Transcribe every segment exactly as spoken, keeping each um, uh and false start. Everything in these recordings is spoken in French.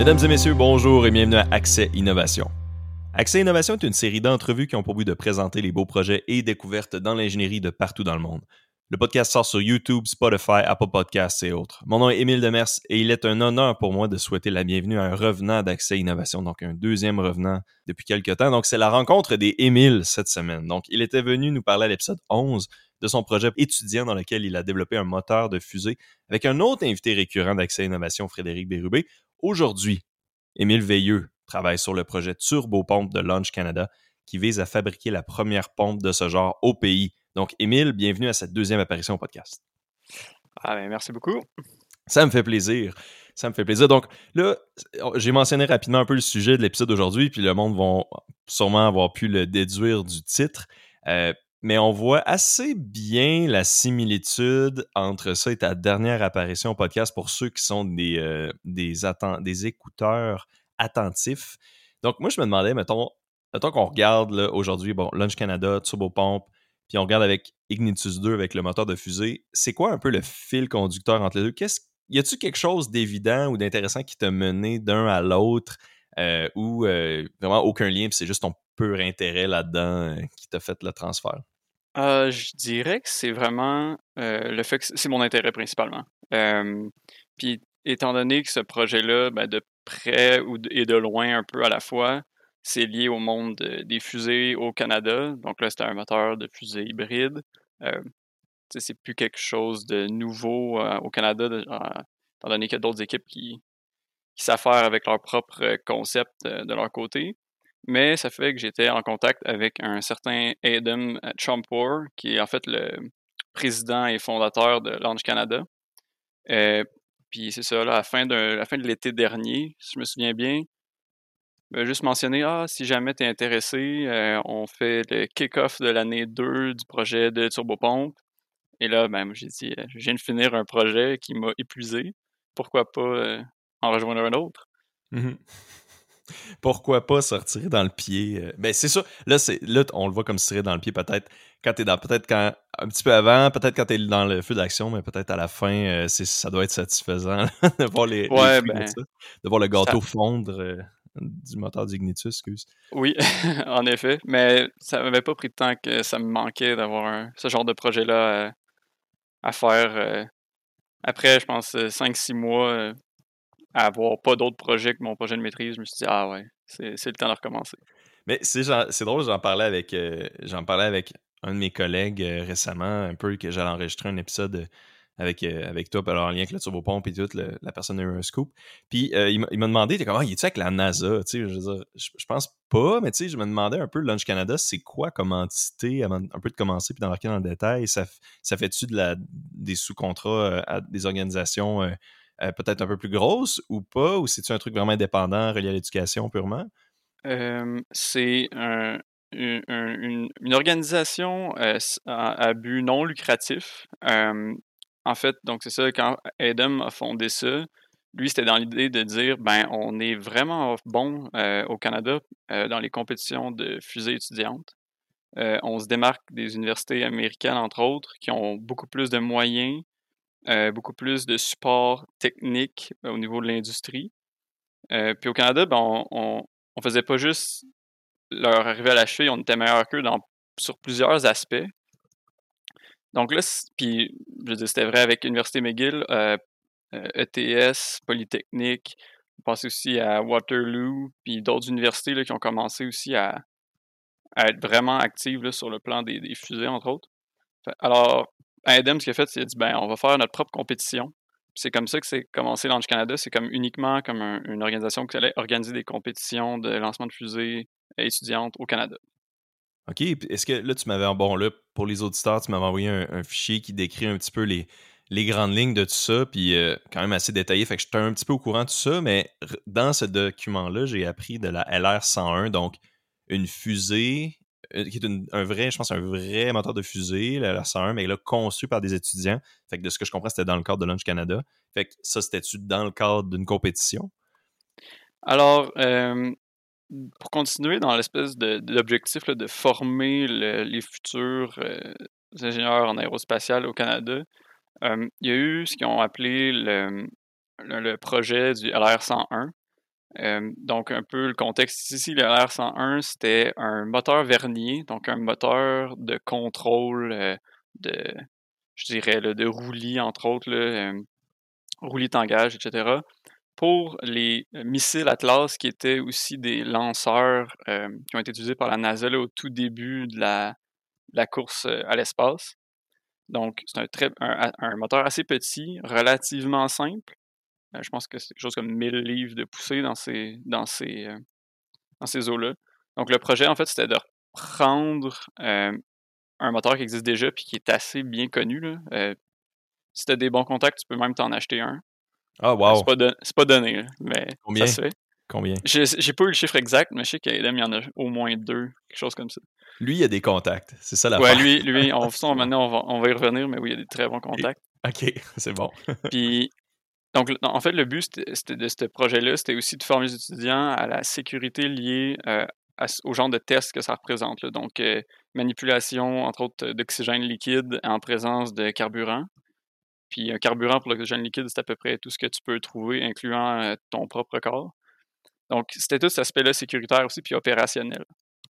Mesdames et messieurs, bonjour et bienvenue à Accès Innovation. Accès Innovation est une série d'entrevues qui ont pour but de présenter les beaux projets et découvertes dans l'ingénierie de partout dans le monde. Le podcast sort sur YouTube, Spotify, Apple Podcasts et autres. Mon nom est Émile Demers et il est un honneur pour moi de souhaiter la bienvenue à un revenant d'Accès Innovation, donc un deuxième revenant depuis quelques temps. Donc c'est la rencontre des Émile cette semaine. Donc il était venu nous parler à l'épisode onze de son projet étudiant dans lequel il a développé un moteur de fusée avec un autre invité récurrent d'Accès Innovation, Frédéric Bérubé. Aujourd'hui, Émile Veilleux travaille sur le projet Turbopompe de Launch Canada qui vise à fabriquer la première pompe de ce genre au pays. Donc, Émile, bienvenue à cette deuxième apparition au podcast. Ah ben, merci beaucoup. Ça me fait plaisir. Ça me fait plaisir. Donc, là, j'ai mentionné rapidement un peu le sujet de l'épisode d'aujourd'hui, puis le monde va sûrement avoir pu le déduire du titre. Euh, mais on voit assez bien la similitude entre ça et ta dernière apparition au podcast pour ceux qui sont des, euh, des, atten- des écouteurs attentifs. Donc, moi, je me demandais, mettons, mettons qu'on regarde là, aujourd'hui, bon, Launch Canada, Turbopompe, puis on regarde avec Ignitus deux, avec le moteur de fusée. C'est quoi un peu le fil conducteur entre les deux? Qu'est-ce, y a-tu quelque chose d'évident ou d'intéressant qui t'a mené d'un à l'autre euh, ou euh, vraiment aucun lien, puis c'est juste ton pur intérêt là-dedans euh, qui t'a fait le transfert? Euh, je dirais que c'est vraiment euh, le fait que c'est mon intérêt principalement. Euh, puis étant donné que ce projet-là, ben, de près ou de- et de loin un peu à la fois, c'est lié au monde de- des fusées au Canada. Donc là, c'était un moteur de fusée hybride. Euh, tu sais, c'est plus quelque chose de nouveau euh, au Canada, de- euh, étant donné qu'il y a d'autres équipes qui, qui s'affairent avec leur propre concept euh, de leur côté. Mais ça fait que j'étais en contact avec un certain Adam Champour, qui est en fait le président et fondateur de Launch Canada. Euh, puis c'est ça, là, à la fin de, à la fin de l'été dernier, si je me souviens bien, il m'a juste mentionné, ah, si jamais tu es intéressé, euh, on fait le kick-off de l'année deux du projet de Turbopompe. Et là, ben, moi, j'ai dit, euh, je viens de finir un projet qui m'a épuisé. Pourquoi pas euh, en rejoindre un autre? Mhm. Pourquoi pas se retirer dans le pied? euh, Ben, c'est ça. Là, c'est, là, on le voit comme se tirer dans le pied peut-être quand t'es dans, peut-être quand, un petit peu avant, peut-être quand t'es dans le feu d'action, mais peut-être à la fin, euh, c'est, ça doit être satisfaisant là, de voir les, les Ouais, fruits de ben, ça, de voir le ça, gâteau fondre euh, du moteur d'Ignitus, excuse. oui, en effet, mais ça m'avait pas pris de temps que ça me manquait d'avoir un- ce genre de projet-là euh, à faire. euh. Après, je pense, euh, cinq six mois euh, à avoir pas d'autres projets que mon projet de maîtrise, je me suis dit, ah ouais, c'est c'est le temps de recommencer. Mais c'est, genre- c'est drôle, j'en parlais avec euh, j'en parlais avec un de mes collègues euh, récemment, un peu que j'allais enregistrer un épisode euh, avec, euh, avec toi, alors en lien avec le turbopompe et tout, le- la personne a eu un scoop. Puis euh, il m'a il m'a demandé, t'es comment, ah, il est-tu avec la NASA? Tu sais, je veux dire, je, je pense pas, mais tu sais, je me demandais un peu, Launch Canada, c'est quoi comme entité, avant un peu de commencer puis d'embarquer dans le détail? Ça, f- ça fait-tu de la, des sous-contrats euh, à des organisations euh, euh, peut-être un peu plus grosses ou pas? Ou c'est-tu un truc vraiment indépendant, relié à l'éducation purement? Euh, c'est un- une, un- une- une organisation euh, s- à, à but non lucratif. Euh, en fait, donc c'est ça, quand Adam a fondé ça, lui, c'était dans l'idée de dire, ben, on est vraiment bon euh, au Canada euh, dans les compétitions de fusées étudiantes. Euh, on se démarque des universités américaines, entre autres, qui ont beaucoup plus de moyens, euh, beaucoup plus de support technique euh, au niveau de l'industrie. Euh, puis au Canada, ben, on, on, on faisait pas juste leur arrivée à la cheville, on était meilleur qu'eux dans, sur plusieurs aspects. Donc là, puis je veux dire, c'était vrai avec l'Université McGill, euh, euh, E T S, Polytechnique, on pense aussi à Waterloo, puis d'autres universités là, qui ont commencé aussi à, à être vraiment actives là, sur le plan des, des fusées, entre autres. Fait- alors, Adam, ce qu'il a fait, c'est qu'il a dit, ben, on va faire notre propre compétition. Puis c'est comme ça que c'est commencé Launch Canada. C'est comme uniquement comme un- une organisation qui allait organiser des compétitions de lancement de fusées étudiantes au Canada. OK. Puis est-ce que là, tu m'avais. Bon, là, pour les auditeurs, tu m'avais envoyé un, un fichier qui décrit un petit peu les, les grandes lignes de tout ça, puis euh, quand même assez détaillé. Fait que j'étais un petit peu au courant de tout ça, mais r- dans ce document-là, j'ai appris de la L R cent un, donc une fusée, euh, qui est une- un vrai, je pense, un vrai moteur de fusée, la L R cent un, mais là, conçu par des étudiants. Fait que de ce que je comprends, c'était dans le cadre de Launch Canada. Fait que ça, c'était-tu dans le cadre d'une compétition? Alors, euh, pour continuer dans l'espèce de, de l'objectif là, de former le- les futurs euh, ingénieurs en aérospatial au Canada, euh, il y a eu ce qu'ils ont appelé le, le, le projet du L R cent un. Euh, donc, un peu le contexte ici, le R cent un, c'était un moteur vernier, donc un moteur de contrôle euh, de, je dirais, là, de roulis, entre autres, là, euh, roulis tangage, et cetera, pour les euh, missiles Atlas, qui étaient aussi des lanceurs euh, qui ont été utilisés par la NASA là, au tout début de la, de la course euh, à l'espace. Donc, c'est un, très, un, un moteur assez petit, relativement simple. Euh, je pense que c'est quelque chose comme mille livres de poussée dans ces, dans ces, euh, dans ces eaux-là. Donc, le projet, en fait, c'était de prendre euh, un moteur qui existe déjà puis qui est assez bien connu. Là. Euh, si tu as des bons contacts, tu peux même t'en acheter un. Ah, Euh, wow! c'est pas, don- c'est pas donné, là, mais ça Combien? se fait. Combien? J'ai, j'ai pas eu le chiffre exact, mais je sais qu'à Edem, il y en a au moins deux, quelque chose comme ça. Lui, il a des contacts. C'est ça Ouais, l'affaire. lui, lui on, ça, C'est bon. maintenant, on va, on va y revenir, mais oui, il y a des très bons OK. contacts. OK, c'est bon. Puis, donc, le- en fait, le but c'était, c'était de ce projet-là, c'était aussi de former les étudiants à la sécurité liée euh, à ce- au genre de tests que ça représente. Là. Donc, euh, manipulation, entre autres, d'oxygène liquide en présence de carburant. Puis, un carburant pour l'oxygène liquide, c'est à peu près tout ce que tu peux trouver, incluant euh, ton propre corps. Donc, c'était tout cet aspect-là sécuritaire aussi, puis opérationnel.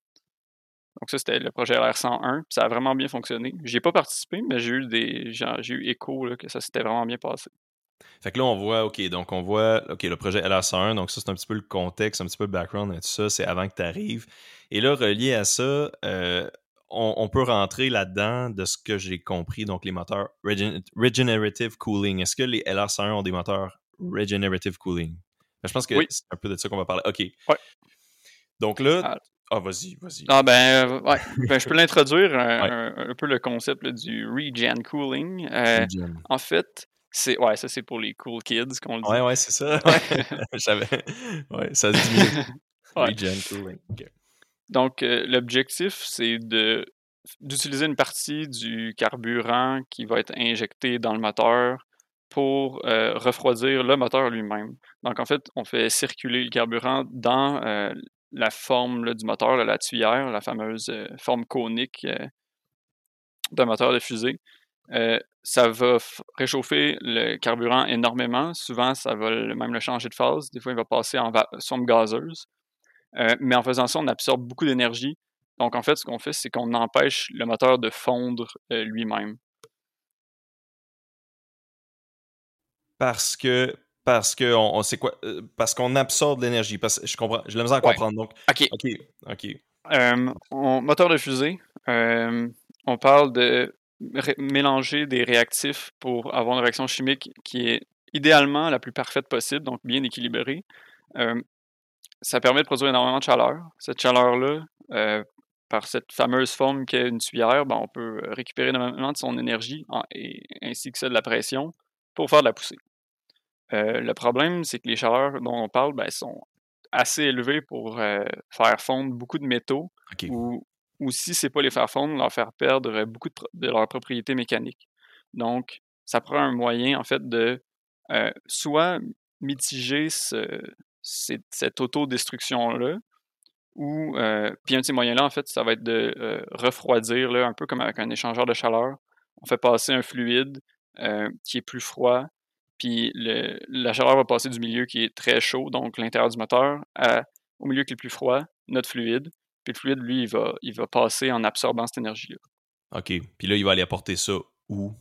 Donc, ça, c'était le projet L R cent un, puis ça a vraiment bien fonctionné. J'y ai pas participé, mais j'ai eu des j'ai, j'ai eu écho là, que ça s'était vraiment bien passé. Fait que là, on voit, OK, donc on voit, OK, le projet L R cent un, donc ça, c'est un petit peu le contexte, un petit peu le background et tout ça, c'est avant que tu arrives. Et là, relié à ça, euh, on, on peut rentrer là-dedans de ce que j'ai compris, donc les moteurs regen- regenerative cooling. Est-ce que les L R cent un ont des moteurs regenerative cooling? Ben, je pense que Oui, c'est un peu de ça qu'on va parler. OK. ouais. Donc là, Ah, ah, vas-y, vas-y. ah, ben, euh, ouais. Ben, je peux l'introduire un, Ouais, un- un peu le concept là, du regen cooling. Euh, regen. en fait, c'est ouais, ça c'est pour les cool kids qu'on le Ouais, dit. ouais, c'est ça. Ouais, j'avais. Ouais, ça se dit mieux. Ouais. Regen cooling. OK. Donc, euh, l'objectif, c'est de d'utiliser une partie du carburant qui va être injecté dans le moteur pour euh, refroidir le moteur lui-même. Donc, en fait, on fait circuler le carburant dans euh, la forme là, du moteur, là, la tuyère, la fameuse euh, forme conique euh, d'un moteur de fusée. Euh, ça va f- réchauffer le carburant énormément. Souvent, ça va le- même le changer de phase. Des fois, il va passer en va- somme gazeuse. Euh, mais en faisant ça, on absorbe beaucoup d'énergie. Donc, en fait, ce qu'on fait, c'est qu'on empêche le moteur de fondre euh, lui-même. Parce que parce que on, on sait quoi euh, parce qu'on absorbe de l'énergie. Parce que je comprends, j'ai la misère à Ouais. comprendre. Donc, OK. OK, OK. Euh, on- moteur de fusée, euh, on parle de ré- mélanger des réactifs pour avoir une réaction chimique qui est idéalement la plus parfaite possible, donc bien équilibrée. Euh, ça permet de produire énormément de chaleur. Cette chaleur-là, euh, par cette fameuse forme qu'est une tuyère, ben, on peut récupérer énormément de son énergie en- et, ainsi que celle de la pression pour faire de la poussée. Euh, le problème, c'est que les chaleurs dont on parle ben, sont assez élevées pour euh, faire fondre beaucoup de métaux OK. ou, ou si c'est pas les faire fondre, leur faire perdre beaucoup de, pro- de leurs propriétés mécaniques. Donc, ça prend un moyen, en fait, de euh, soit mitiger ce- cette, cette autodestruction-là, ou, euh, puis un de ces moyens-là, en fait, ça va être de euh, refroidir, là, un peu comme avec un échangeur de chaleur. On fait passer un fluide euh, qui est plus froid, puis le- la chaleur va passer du milieu qui est très chaud, donc l'intérieur du moteur, à- au milieu qui est plus froid, notre fluide. Puis le fluide, lui, il va, il va passer en absorbant cette énergie-là. OK. Puis là, il va aller apporter ça où?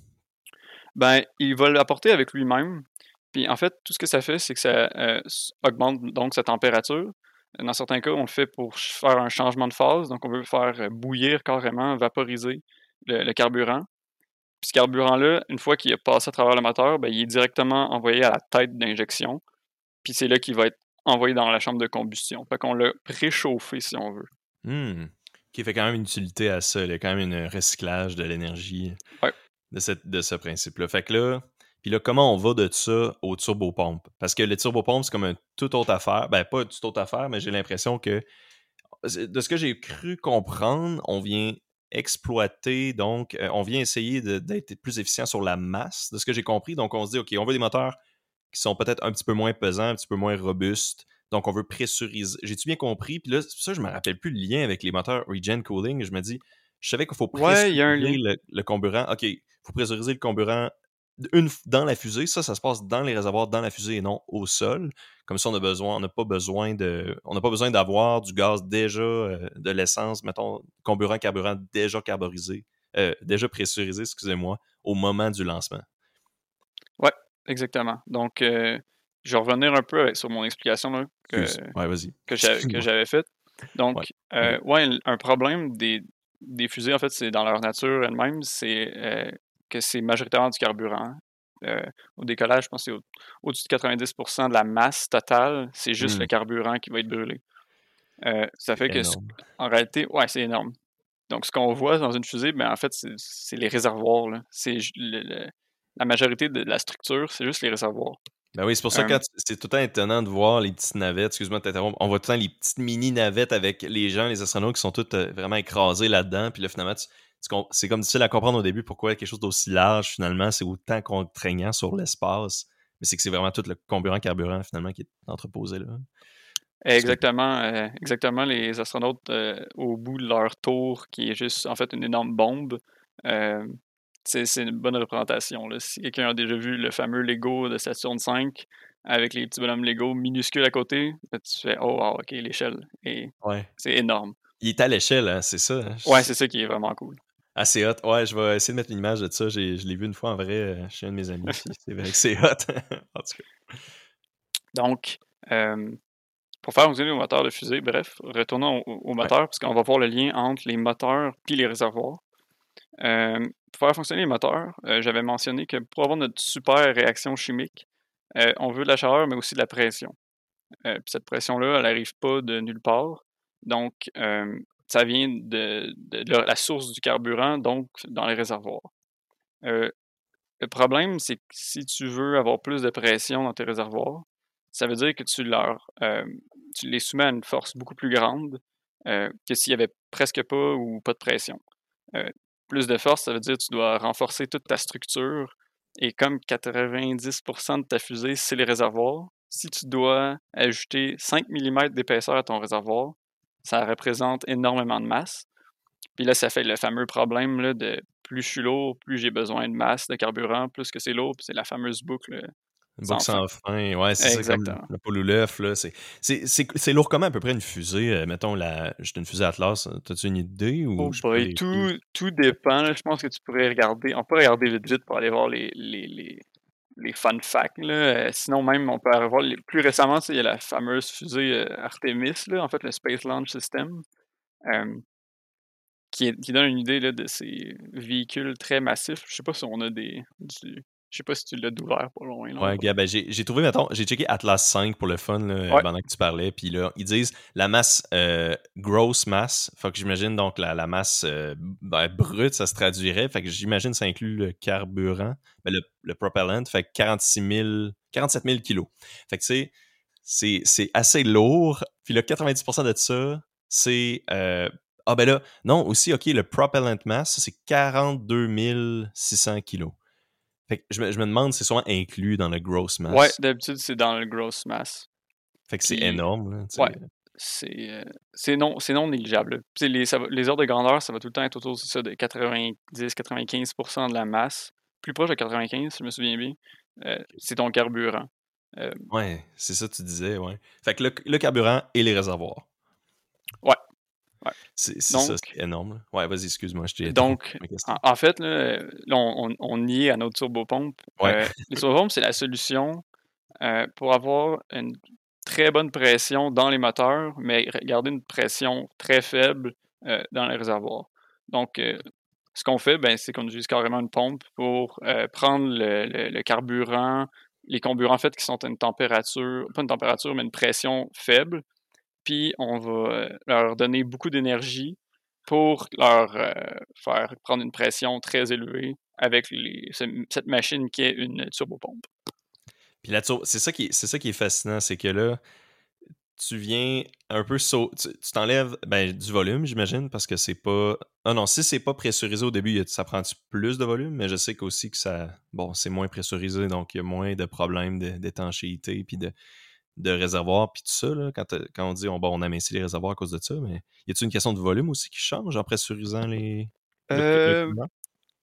Ben, il va l'apporter avec lui-même. Puis en fait, tout ce que ça fait, c'est que ça euh, s- augmente donc sa température. Dans certains cas, on le fait pour ch- faire un changement de phase. Donc, on veut faire euh, bouillir carrément, vaporiser le, le carburant. Puis ce carburant-là, une fois qu'il est passé à travers le moteur, ben, il est directement envoyé à la tête d'injection. Puis c'est là qu'il va être envoyé dans la chambre de combustion. Fait qu'on l'a préchauffé, si on veut. Hmm. Qui fait quand même une utilité à ça. Il y a quand même un recyclage de l'énergie Ouais. de, cette, de ce principe-là. Fait que là, puis là, comment on va de ça au turbopompe? Parce que le turbopompe, c'est comme une toute autre affaire. Ben, pas une toute autre affaire, mais j'ai l'impression que, de ce que j'ai cru comprendre, on vient exploiter, donc, euh, on vient essayer de- d'être plus efficient sur la masse, de ce que j'ai compris. Donc, on se dit, OK, on veut des moteurs qui sont peut-être un petit peu moins pesants, un petit peu moins robustes. Donc, on veut pressuriser. J'ai-tu bien compris? Puis là, c'est pour ça que je me rappelle plus le lien avec les moteurs regen cooling. Je me dis, je savais qu'il faut Ouais, il y a un pressuriser lien. le, le carburant. OK, il faut pressuriser le carburant une, dans la fusée. Ça, ça se passe dans les réservoirs, dans la fusée et non au sol. Comme ça, on a besoin, on n'a pas besoin de, on n'a pas besoin d'avoir du gaz déjà, euh, de l'essence, mettons, comburant, carburant déjà carburisé, euh, déjà pressurisé, excusez-moi, au moment du lancement. Ouais, exactement. Donc, euh, je vais revenir un peu sur mon explication là, que, ouais, vas-y. que, j'avais, que j'avais faite. Donc, ouais. Euh, ouais, un problème des, des fusées, en fait, c'est dans leur nature elle-même, c'est euh, que c'est majoritairement du carburant. Euh, au décollage, je pense que c'est au, au-dessus de quatre-vingt-dix pour cent de la masse totale, c'est juste Mm. le carburant qui va être brûlé. Euh, ça C'est fait que, énorme. en réalité, ouais, c'est énorme. Donc, ce qu'on voit dans une fusée, ben, en fait, c'est, c'est les réservoirs. Là. C'est le, le, la majorité de la structure, c'est juste les réservoirs. Ben oui, c'est pour ça que Euh, c'est tout le temps étonnant de voir les petites navettes, excuse-moi de t'interrompre, on voit tout le temps les petites mini-navettes avec les gens, les astronautes qui sont tous euh, vraiment écrasés là-dedans, puis là, finalement, tu, tu, c'est comme difficile à comprendre au début pourquoi quelque chose d'aussi large, finalement, c'est autant contraignant sur l'espace, mais c'est que c'est vraiment tout le comburant-carburant, finalement, qui est entreposé là. Exactement, euh, exactement. Les astronautes, euh, au bout de leur tour, qui est juste en fait une énorme bombe, euh, c'est, c'est une bonne représentation. Là. Si quelqu'un a déjà vu le fameux Lego de Saturne cinq avec les petits bonhommes Lego minuscules à côté, là, tu fais oh wow, ok, l'échelle est Ouais. c'est énorme. Il est à l'échelle, hein, c'est ça. Hein? Ouais, c'est ça qui est vraiment cool. Ah, c'est hot. Ouais, je vais essayer de mettre une image de ça. J'ai, je l'ai vu une fois en vrai euh, chez un de mes amis, puis c'est vrai que c'est hot. En tout cas. Donc, euh, pour faire fonctionner le moteur de fusée, bref, retournons au, au moteur, Ouais. parce qu'on va voir le lien entre les moteurs et les réservoirs. Euh, pour faire fonctionner les moteurs, euh, j'avais mentionné que pour avoir notre super réaction chimique, euh, on veut de la chaleur, mais aussi de la pression. Euh, puis cette pression-là, elle n'arrive pas de nulle part. Donc, euh, ça vient de, de, de la source du carburant, donc dans les réservoirs. Euh, le problème, c'est que si tu veux avoir plus de pression dans tes réservoirs, ça veut dire que tu leur euh, tu les soumets à une force beaucoup plus grande euh, que s'il n'y avait presque pas ou pas de pression. Euh, plus de force, ça veut dire que tu dois renforcer toute ta structure. Et comme quatre-vingt-dix pour cent de ta fusée, c'est les réservoirs, si tu dois ajouter cinq millimètres d'épaisseur à ton réservoir, ça représente énormément de masse. Puis là, ça fait le fameux problème là, de plus je suis lourd, plus j'ai besoin de masse de carburant, plus que c'est lourd, puis c'est la fameuse boucle Une sans boucle fin. sans fin, ouais, c'est ça, comme Exactement. le poule ou l'œuf, là. C'est, c'est, c'est, c'est lourd comment à peu près une fusée? Euh, mettons, la, juste une fusée Atlas, t'as-tu une idée Oh ou je peux boy, vérifier? tout, tout dépend. Là. Je pense que tu pourrais regarder. On peut regarder vite vite pour aller voir les, les, les, les fun facts. Là. Euh, sinon, même, on peut aller voir les... plus récemment, il y a la fameuse fusée euh, Artemis, là, en fait, le Space Launch System, euh, qui, est- qui donne une idée là, de ces véhicules très massifs. Je sais pas si on a des. Du... Je sais pas si tu l'as d'ouvert pas loin. Là, on Ouais, va- gars, ben j'ai, j'ai trouvé, mettons, j'ai checké Atlas cinq pour le fun, là, euh, Ouais, pendant que tu parlais, puis là, ils disent la masse, euh, gross mass, faut que j'imagine donc la, la masse euh, ben, brute, ça se traduirait, fait que j'imagine ça inclut le carburant, ben, le, le propellant, fait que quarante-six mille, quarante-sept mille kilos. Fait que c'est, c'est, c'est assez lourd, puis le quatre-vingt-dix pour cent de ça, c'est... euh, ah ben là, non, aussi, ok, le propellant mass, ça, c'est quarante-deux mille six cents kilos. Fait que je me, je me demande, c'est souvent inclus dans le gross ouais, mass. d'habitude, c'est dans le gross mass. Fait que c'est Puis, énorme, là, tu ouais, sais. c'est euh, c'est non, c'est non négligeable. Tu sais, Les, ça va- les ordres de grandeur, ça va tout le temps être autour de ça, de quatre-vingt-dix à quatre-vingt-quinze pour cent de la masse. Plus proche de quatre-vingt-quinze, si je me souviens bien. Euh, c'est ton carburant. Euh, Ouais, c'est ça que tu disais, ouais. Fait que le, le carburant et les réservoirs. ouais, ouais. C'est c'est ça, Donc, c'est énorme, là. Ouais, vas-y, excuse-moi, je t'ai interrompu donc ma en, question. en fait, là, là, on, on, on y est à notre turbopompe. Ouais, Euh, les turbopompes, c'est la solution euh, pour avoir une très bonne pression dans les moteurs, mais garder une pression très faible euh, dans les réservoirs. Donc, euh, ce qu'on fait, ben, c'est qu'on utilise carrément une pompe pour euh, prendre le, le- le carburant, les comburants en fait qui sont à une température, pas une température, mais une pression faible, puis on va euh, leur donner beaucoup d'énergie pour leur euh, faire prendre une pression très élevée avec les- ce- cette machine qui est une turbopompe. puis là, c'est ça qui est, c'est ça qui est fascinant, c'est que là, tu viens un peu sau- tu tu t'enlèves ben, du volume, j'imagine, parce que c'est pas. Ah non, si c'est pas pressurisé au début, y a- ça prend plus de volume, mais je sais qu'aussi que ça. Bon, c'est moins pressurisé, donc il y a moins de problèmes de- d'étanchéité puis de, de réservoir puis tout ça, là, quand, t'as- quand on dit on, bon, on amincit les réservoirs à cause de ça, mais y a-t-il une question de volume aussi qui change en pressurisant les le, le Euh, climat?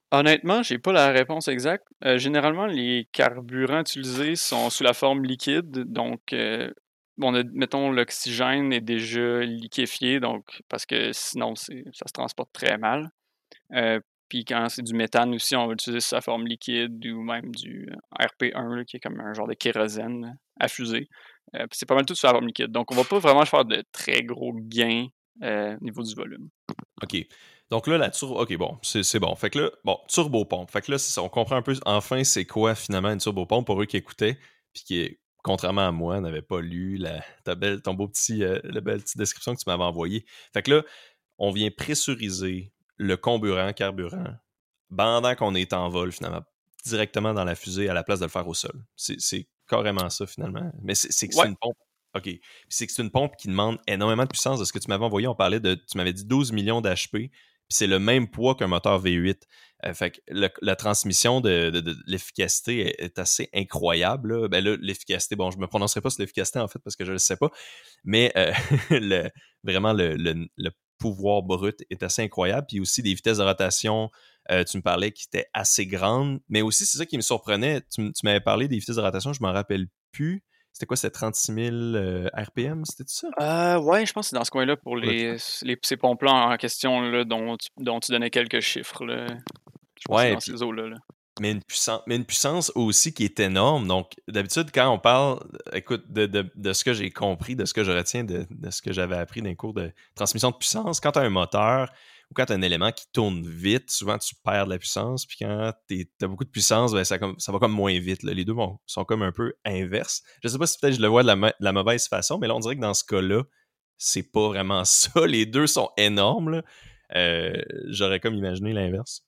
Honnêtement, j'ai pas la réponse exacte. Euh, généralement, les carburants utilisés sont sous la forme liquide, donc euh, on a, mettons, l'oxygène est déjà liquéfié, donc parce que sinon c'est, ça se transporte très mal. Euh, Puis quand c'est du méthane aussi, on va utiliser sa forme liquide ou même du R P un, là, qui est comme un genre de kérosène à fusée. Euh, puis c'est pas mal tout sur la forme liquide. Donc on va pas vraiment faire de très gros gains euh, au niveau du volume. OK. Donc là, la turbo. OK, bon, c'est c'est bon. Fait que là, bon, turbopompe. Fait que là, c'est ça, on comprend un peu enfin c'est quoi finalement une turbopompe pour eux qui écoutaient, puis qui, contrairement à moi, n'avaient pas lu la, ta belle, ton beau petit, euh, la belle petite description que tu m'avais envoyée. Fait que là, on vient pressuriser le comburant, carburant, pendant qu'on est en vol, finalement, directement dans la fusée à la place de le faire au sol. C'est c'est carrément ça, finalement. Mais c'est c'est que c'est Ouais. une pompe. OK. Puis c'est que c'est une pompe qui demande énormément de puissance. De ce que tu m'avais envoyé, on parlait de, tu m'avais dit douze millions d'H P, puis c'est le même poids qu'un moteur V huit. Euh, fait que le- la transmission de, de- de l'efficacité est, est assez incroyable. Là. Ben là, l'efficacité, bon, je me prononcerai pas sur l'efficacité en fait parce que je ne le sais pas, mais euh, le, vraiment le, le- le pouvoir brut est assez incroyable. Puis aussi des vitesses de rotation, euh, tu me parlais qui étaient assez grandes, mais aussi c'est ça qui me surprenait. Tu, m- tu m'avais parlé des vitesses de rotation, je m'en rappelle plus. C'était quoi, c'était trente-six mille euh, R P M, c'était ça? Euh, ouais, je pense que c'est dans ce coin-là pour Pour le les, les ces pompes-là en question là, dont, tu, dont tu donnais quelques chiffres. Là. Je pense que c'est Ouais, dans puis ces eaux-là. Là. mais une puissance, mais une puissance aussi qui est énorme. Donc, d'habitude, quand on parle, écoute, de, de, de ce que j'ai compris, de ce que je retiens, de, de ce que j'avais appris d'un cours de transmission de puissance, quand tu as un moteur ou quand tu as un élément qui tourne vite, souvent tu perds de la puissance. Puis quand tu as beaucoup de puissance, ben, ça, comme, ça va comme moins vite. Là. Les deux vont- sont comme un peu inverses. Je sais pas si peut-être je le vois de la, ma- de la mauvaise façon, mais là, on dirait que dans ce cas-là, c'est pas vraiment ça. Les deux sont énormes. Là. Euh, j'aurais comme imaginé l'inverse.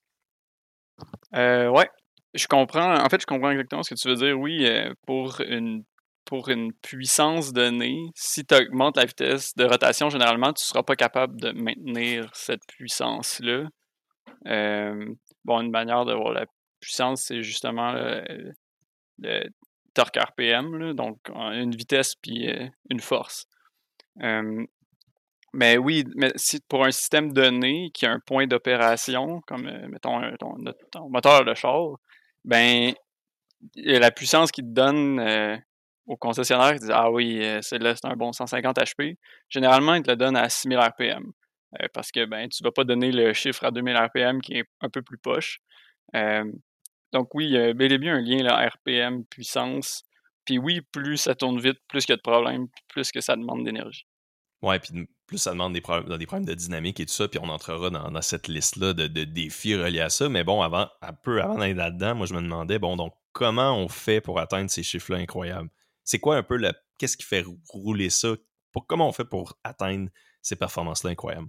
Euh, ouais, je comprends. En fait, je comprends exactement ce que tu veux dire. Oui, euh, pour une pour une puissance donnée, si tu augmentes la vitesse de rotation, généralement, tu ne seras pas capable de maintenir cette puissance-là. Euh, bon, une manière de voir la puissance, c'est justement le, le torque R P M, là, donc une vitesse puis euh, une force. Euh, mais oui, mais si pour un système donné qui a un point d'opération, comme euh, mettons un- ton, notre- ton moteur de char, ben la puissance qu'il te donne euh, au concessionnaire, il dit ah oui, euh, celle-là c'est un bon cent cinquante H P. Généralement, il te le donne à six mille R P M. Euh, parce que ben tu vas pas donner le chiffre à deux mille R P M qui est un peu plus poche. Euh, donc oui, il y a bel et bien un lien là, R P M, puissance. Puis oui, plus ça tourne vite, plus il y a de problèmes, plus que ça demande d'énergie. Ouais, puis plus ça demande des problèmes, des problèmes de dynamique et tout ça, puis on entrera dans, dans cette liste-là de, de défis reliés à ça. Mais bon, avant, un peu avant d'aller là-dedans, moi je me demandais, bon, donc comment on fait pour atteindre ces chiffres-là incroyables? C'est quoi un peu le. Qu'est-ce qui fait rouler ça? Pour, comment on fait pour atteindre ces performances-là incroyables?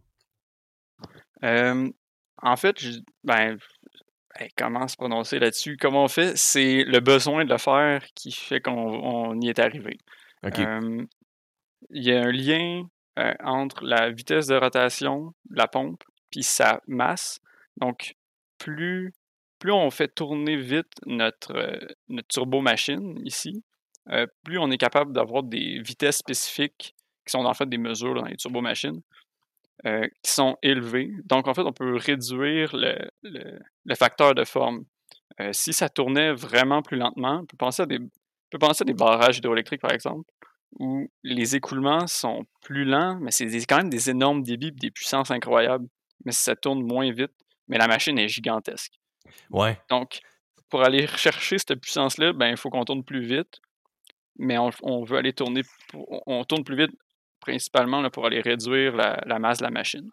Euh, En fait, je- ben, hey, comment se prononcer là-dessus? Comment on fait? C'est le besoin de le faire qui fait qu'on on y est arrivé. OK. Euh, Il y a un lien euh, entre la vitesse de rotation de la pompe puis sa masse. Donc, plus, plus on fait tourner vite notre, euh, notre turbo-machine ici, euh, plus on est capable d'avoir des vitesses spécifiques qui sont en fait des mesures là, dans les turbomachines euh, qui sont élevées. Donc, en fait, on peut réduire le, le- le facteur de forme. Euh, si ça tournait vraiment plus lentement, on peut penser à des, on peut penser à des barrages hydroélectriques, par exemple, où les écoulements sont plus lents, mais c'est des- quand même des énormes débits et des puissances incroyables. Mais si ça tourne moins vite, mais la machine est gigantesque. Ouais. Donc, pour aller chercher cette puissance-là, ben, il faut qu'on tourne plus vite, mais on, on veut aller tourner, pour- on tourne plus vite principalement là, pour aller réduire la, la masse de la machine.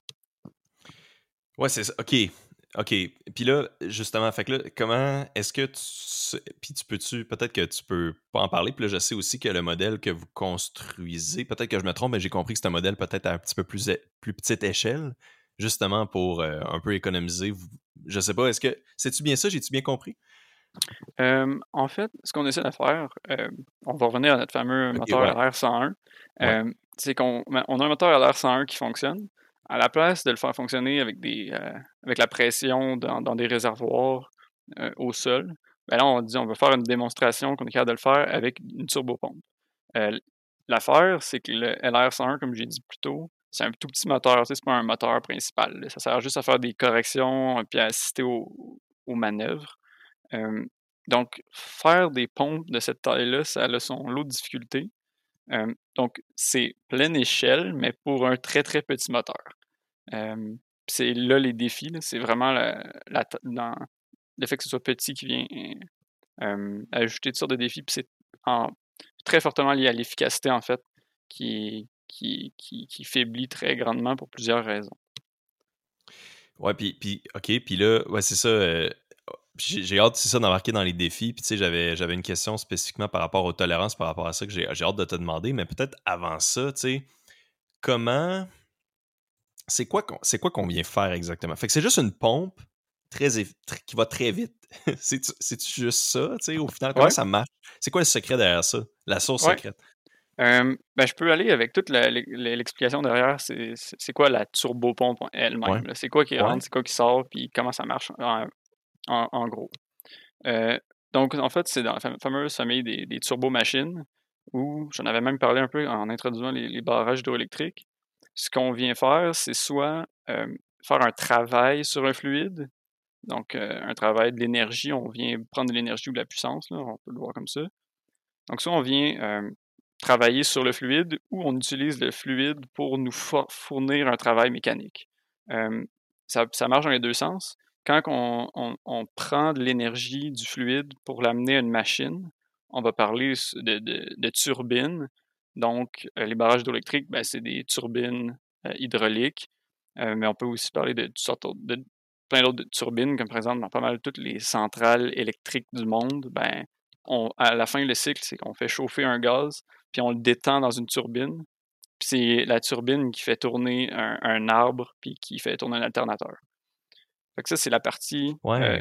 Ouais, c'est ça. OK. OK. Puis là, justement, fait que là, comment est-ce que tu. Puis tu peux-tu. Peut-être que tu peux pas en parler. Puis là, je sais aussi que le modèle que vous construisez, peut-être que je me trompe, mais j'ai compris que c'est un modèle peut-être à un petit peu plus, é- plus petite échelle, justement pour euh, un peu économiser. Vous- Je sais pas, est-ce que. C'est-tu bien ça? J'ai-tu bien compris? Euh, en fait, ce qu'on essaie de faire, euh, on va revenir à notre fameux OK, moteur ouais. à l'air cent un, Ouais. euh, c'est qu'on ben, on a un moteur à l'air cent un qui fonctionne. À la place de le faire fonctionner avec, des, euh, avec la pression dans, dans des réservoirs euh, au sol, ben là, on dit on va faire une démonstration qu'on est capable de le faire avec une turbopompe. Euh, L'affaire, c'est que le L R cent un, comme j'ai dit plus tôt, c'est un tout petit moteur, tu sais, c'est pas un moteur principal. Là. Ça sert juste à faire des corrections puis à assister au, aux manœuvres. Euh, donc, faire des pompes de cette taille-là, ça a son lot de difficultés. Euh, donc, c'est pleine échelle, mais pour un très, très petit moteur. Euh, c'est là les défis, là, c'est vraiment la, la, dans le fait que ce soit petit qui vient euh, ajouter toutes sortes de défis. Puis c'est en, très fortement lié à l'efficacité, en fait, qui, qui, qui, qui faiblit très grandement pour plusieurs raisons. Ouais, puis, puis OK, puis là, ouais, c'est ça. euh, j'ai, j'ai hâte, c'est ça, d'embarquer dans les défis. Puis tu sais, j'avais, j'avais une question spécifiquement par rapport aux tolérances, par rapport à ça, que j'ai, j'ai hâte de te demander. Mais peut-être avant ça, tu sais, comment. C'est quoi qu'on, c'est quoi qu'on vient faire exactement? Fait que c'est juste une pompe très, eff- tr- qui va très vite. c'est-tu, c'est-tu juste ça, tu sais, au final? Comment Ouais, ça marche? C'est quoi le secret derrière ça? La source ouais. secrète? Euh, ben, je peux aller avec toute la- l'explication derrière. C'est c'est- c'est quoi la turbopompe elle-même? Ouais, là? C'est quoi qui ouais, rentre, c'est quoi qui sort, puis comment ça marche en, en- en gros. Euh, donc, en fait, c'est dans la fam- fameuse famille des, des turbomachines, où j'en avais même parlé un peu en introduisant les, les barrages hydroélectriques. Ce qu'on vient faire, c'est soit euh, faire un travail sur un fluide, donc euh, un travail de l'énergie, on vient prendre de l'énergie ou de la puissance, là, on peut le voir comme ça. Donc, soit on vient euh, travailler sur le fluide ou on utilise le fluide pour nous fournir un travail mécanique. Euh, ça, ça marche dans les deux sens. Quand on, on, on prend de l'énergie du fluide pour l'amener à une machine, on va parler de, de, de turbines. Donc, euh, les barrages hydroélectriques, ben, c'est des turbines euh, hydrauliques, euh, mais on peut aussi parler de, de, de plein d'autres turbines, comme par exemple dans pas mal toutes les centrales électriques du monde, ben, on, à la fin, le cycle, c'est qu'on fait chauffer un gaz, puis on le détend dans une turbine. Puis c'est la turbine qui fait tourner un, un arbre, puis qui fait tourner un alternateur. Fait que ça, c'est la partie euh, ouais.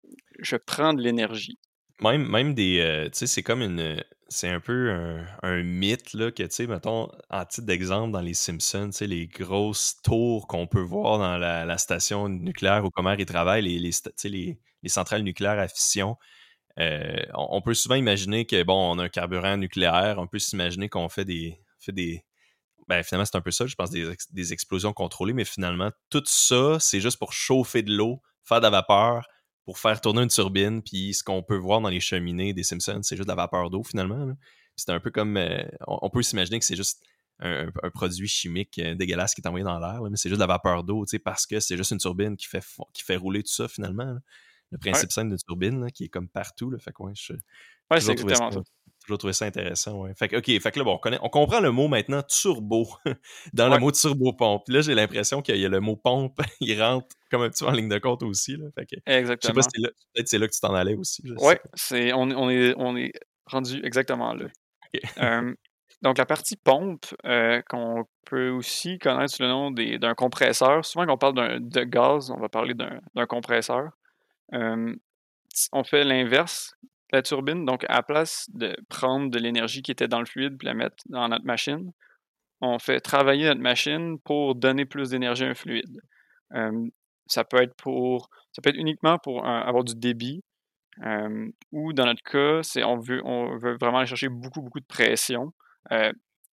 je prends de l'énergie. Même, même des. euh, tu sais, c'est comme une. C'est un peu un, un mythe, là, que, tu sais, mettons, en titre d'exemple, dans les Simpsons, tu sais, les grosses tours qu'on peut voir dans la, la station nucléaire où Homer il travaille, les, les, sta- tu sais, les, les centrales nucléaires à fission. euh, on, on peut souvent imaginer que, bon, on a un carburant nucléaire, on peut s'imaginer qu'on fait des. Fait des ben, finalement, c'est un peu ça, je pense, des, ex- des explosions contrôlées, mais finalement, tout ça, c'est juste pour chauffer de l'eau, faire de la vapeur, pour faire tourner une turbine, puis ce qu'on peut voir dans les cheminées des Simpsons, c'est juste de la vapeur d'eau, finalement. là. C'est un peu comme... euh, on, on peut s'imaginer que c'est juste un, un produit chimique euh, dégueulasse qui est envoyé dans l'air, là, mais c'est juste de la vapeur d'eau, tu sais, parce que c'est juste une turbine qui fait, fo- qui fait rouler tout ça, finalement. là. Le Ouais, principe simple d'une turbine, là, qui est comme partout, là, fait que ouais, je ouais c'est toujours trouvé ça, exactement ça. toujours trouvé ça intéressant, ouais. Fait que, OK, fait que là, bon, on, connaît, on comprend le mot maintenant turbo dans le Ouais, mot turbopompe. Puis là, j'ai l'impression qu'il y a le mot pompe, il rentre comme un petit peu en ligne de compte aussi, là. Fait que, je sais pas si exactement. c'est là, peut-être c'est là que tu t'en allais aussi, je sais Ouais, pas. c'est, on, on, est, on est rendu exactement là. OK. Euh, donc, la partie pompe, euh, qu'on peut aussi connaître sous le nom des- d'un compresseur. Souvent, quand on parle d'un- de gaz, on va parler d'un d'un compresseur. Euh, on fait l'inverse de la turbine. Donc, à la place de prendre de l'énergie qui était dans le fluide et la mettre dans notre machine, on fait travailler notre machine pour donner plus d'énergie à un fluide. Euh, ça peut être pour, ça peut être uniquement pour un- avoir du débit, euh, ou dans notre cas, c'est on veut, on veut vraiment aller chercher beaucoup, beaucoup de pression. Euh,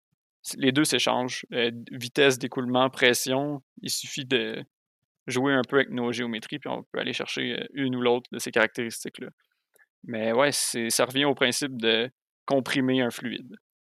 les deux s'échangent. Euh, vitesse d'écoulement, pression, il suffit de jouer un peu avec nos géométries, puis on peut aller chercher euh, une ou l'autre de ces caractéristiques-là. Mais ouais, c'est, ça revient au principe de comprimer un fluide.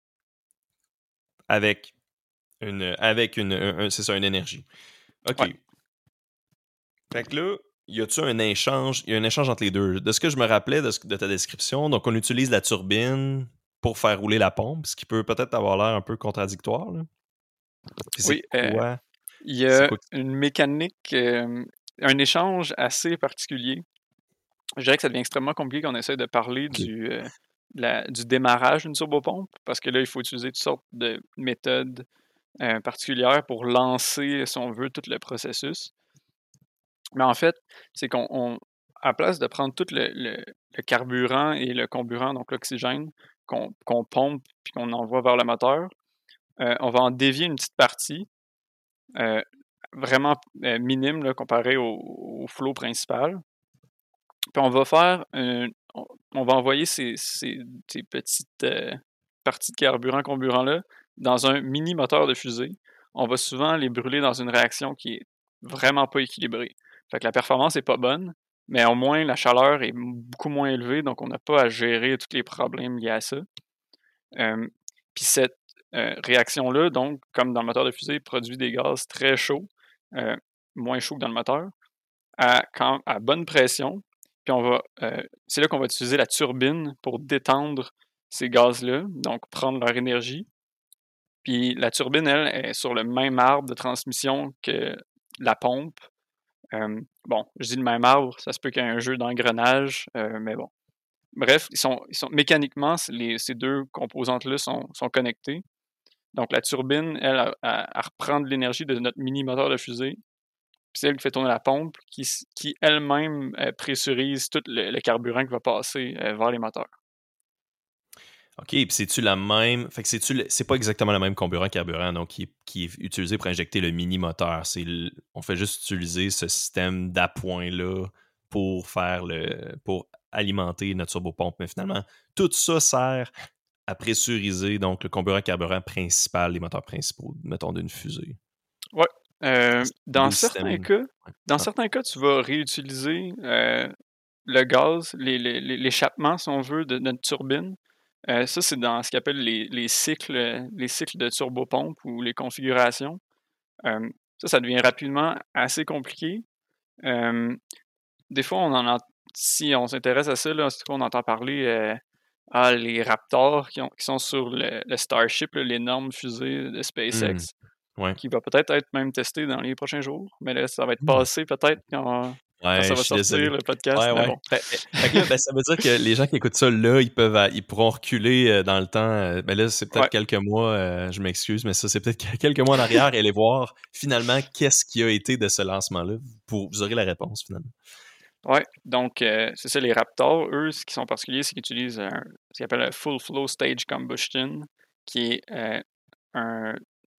Avec une, avec une, un- un- c'est ça, une énergie. OK. Ouais. Fait que là, y a-tu un échange, il y a un échange entre les deux. De ce que je me rappelais de, ce- de ta description, donc on utilise la turbine pour faire rouler la pompe, ce qui peut peut-être avoir l'air un peu contradictoire, là. Puis c'est Oui, euh, quoi, il y c'est a quoi qui- une mécanique, euh, un échange assez particulier. Je dirais que ça devient extrêmement compliqué quand on essaie de parler OK. du, euh, la- du démarrage d'une turbopompe, parce que là, il faut utiliser toutes sortes de méthodes euh, particulières pour lancer, si on veut, tout le processus. Mais en fait, c'est qu'on, on- à place de prendre tout le, le- le carburant et le comburant, donc l'oxygène, qu'on qu'on pompe puis qu'on envoie vers le moteur, euh, on va en dévier une petite partie, euh, vraiment euh, minime là, comparé au, au flot principal. Puis on va faire un- on, on va envoyer ces, ces- ces petites euh, parties de carburant-comburant-là dans un mini moteur de fusée. On va souvent les brûler dans une réaction qui est vraiment pas équilibrée. Fait que la performance est pas bonne, mais au moins la chaleur est beaucoup moins élevée, donc on n'a pas à gérer tous les problèmes liés à ça. Euh, Puis cette euh, réaction-là, donc, comme dans le moteur de fusée, produit des gaz très chauds, euh, moins chauds que dans le moteur, à, quand, à bonne pression. Puis on va, euh, c'est là qu'on va utiliser la turbine pour détendre ces gaz-là, donc prendre leur énergie. Puis la turbine, elle, est sur le même arbre de transmission que la pompe. Euh, bon, je dis le même arbre, ça se peut qu'il y ait un jeu d'engrenage, euh, mais bon. Bref, ils sont, ils sont mécaniquement, les, ces deux composantes-là sont, sont connectées. Donc la turbine, elle, elle, elle, elle reprend de l'énergie de notre mini-moteur de fusée. Puis c'est elle qui fait tourner la pompe, qui, qui elle-même euh, pressurise tout le, le carburant qui va passer euh, vers les moteurs. OK, puis c'est-tu la même. Fait que c'est-tu le... c'est pas exactement le même comburant-carburant donc qui est, qui est utilisé pour injecter le mini-moteur. C'est le... On fait juste utiliser ce système d'appoint-là pour faire le. pour alimenter notre turbopompe. Mais finalement, tout ça sert à pressuriser donc le comburant-carburant principal, les moteurs principaux, mettons, d'une fusée. Ouais. Euh, dans certains système... cas, dans ah. certains cas, tu vas réutiliser euh, le gaz, les, les, l'échappement, si on veut, de notre turbine. Euh, ça, c'est dans ce qu'on appelle les, les cycles, les cycles de turbopompe ou les configurations. Euh, ça, ça devient rapidement assez compliqué. Euh, des fois, on en a, si on s'intéresse à ça, là, on entend parler euh, ah, les Raptors qui, ont, qui sont sur le, le Starship, là, l'énorme fusée de SpaceX, mmh. Ouais. qui va peut-être être même testé dans les prochains jours. Mais là, ça va être Mmh. passé peut-être quand, Ouais, quand ça va je suis sortir désolé. le podcast. Ouais, Mais ouais. bon. Fait, fait que là, ben, ça veut dire que les gens qui écoutent ça là, ils peuvent, euh, ils pourront reculer euh, dans le temps. Euh, ben là, c'est peut-être Ouais. quelques mois. Euh, je m'excuse, mais ça, c'est peut-être quelques mois en arrière et aller voir finalement qu'est-ce qui a été de ce lancement-là. Pour, vous aurez la réponse finalement. Ouais. Donc, euh, c'est ça, les Raptors, eux, ce qui sont particuliers, c'est qu'ils utilisent un, ce qu'ils appellent un Full Flow Stage Combustion, qui est euh, un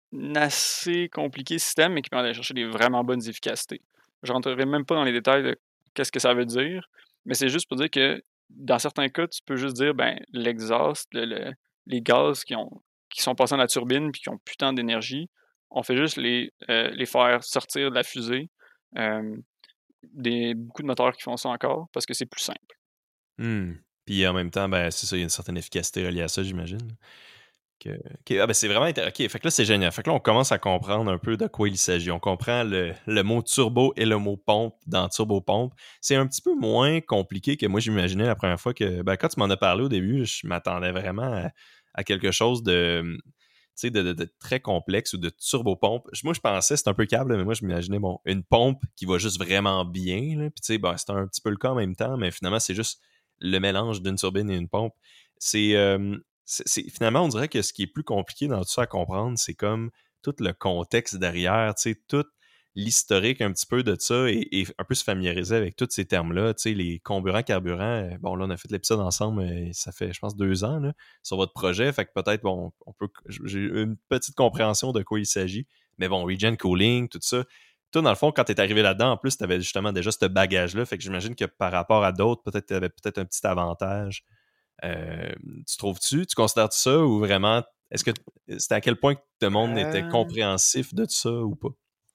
assez compliqué système, mais qui permet d'aller chercher des vraiment bonnes efficacités. Je rentrerai même pas dans les détails de qu'est-ce que ça veut dire, mais c'est juste pour dire que dans certains cas, tu peux juste dire ben l'exhaust, le, le, les gaz qui ont qui sont passés dans la turbine puis qui ont plus tant d'énergie, on fait juste les, euh, les faire sortir de la fusée. Euh, des, beaucoup de moteurs qui font ça encore parce que c'est plus simple. Hmm. Puis en même temps, ben, c'est ça, il y a une certaine efficacité reliée à ça, j'imagine. Que, okay. Ah ben c'est vraiment intéressant. OK, fait que là, c'est génial. Fait que là, on commence à comprendre un peu de quoi il s'agit. On comprend le, le mot turbo et le mot pompe dans turbopompe. C'est un petit peu moins compliqué que moi, j'imaginais la première fois que... Ben, quand tu m'en as parlé au début, je m'attendais vraiment à, à quelque chose de, de, de, de très complexe ou de turbopompe. Moi, je pensais, c'est un peu câble, mais moi, je m'imaginais, bon, une pompe qui va juste vraiment bien. Là. Puis, tu sais, ben, c'est un petit peu le cas en même temps, mais finalement, c'est juste le mélange d'une turbine et une pompe. C'est... Euh, C'est, c'est, finalement, on dirait que ce qui est plus compliqué dans tout ça à comprendre, c'est comme tout le contexte derrière, tu sais, tout l'historique un petit peu de ça et, et un peu se familiariser avec tous ces termes-là, tu sais, les comburants-carburants. Bon, là, on a fait l'épisode ensemble, ça fait, je pense, deux ans, là, sur votre projet, fait que peut-être, bon, on peut, j'ai une petite compréhension de quoi il s'agit, mais bon, regen cooling, tout ça. Toi, dans le fond, quand t'es arrivé là-dedans, en plus, t'avais justement déjà ce bagage-là, fait que j'imagine que par rapport à d'autres, peut-être t'avais peut-être un petit avantage. Euh, tu trouves-tu, tu considères-tu ça ou vraiment, est-ce que c'était à quel point que le monde était Euh, compréhensif de ça ou pas?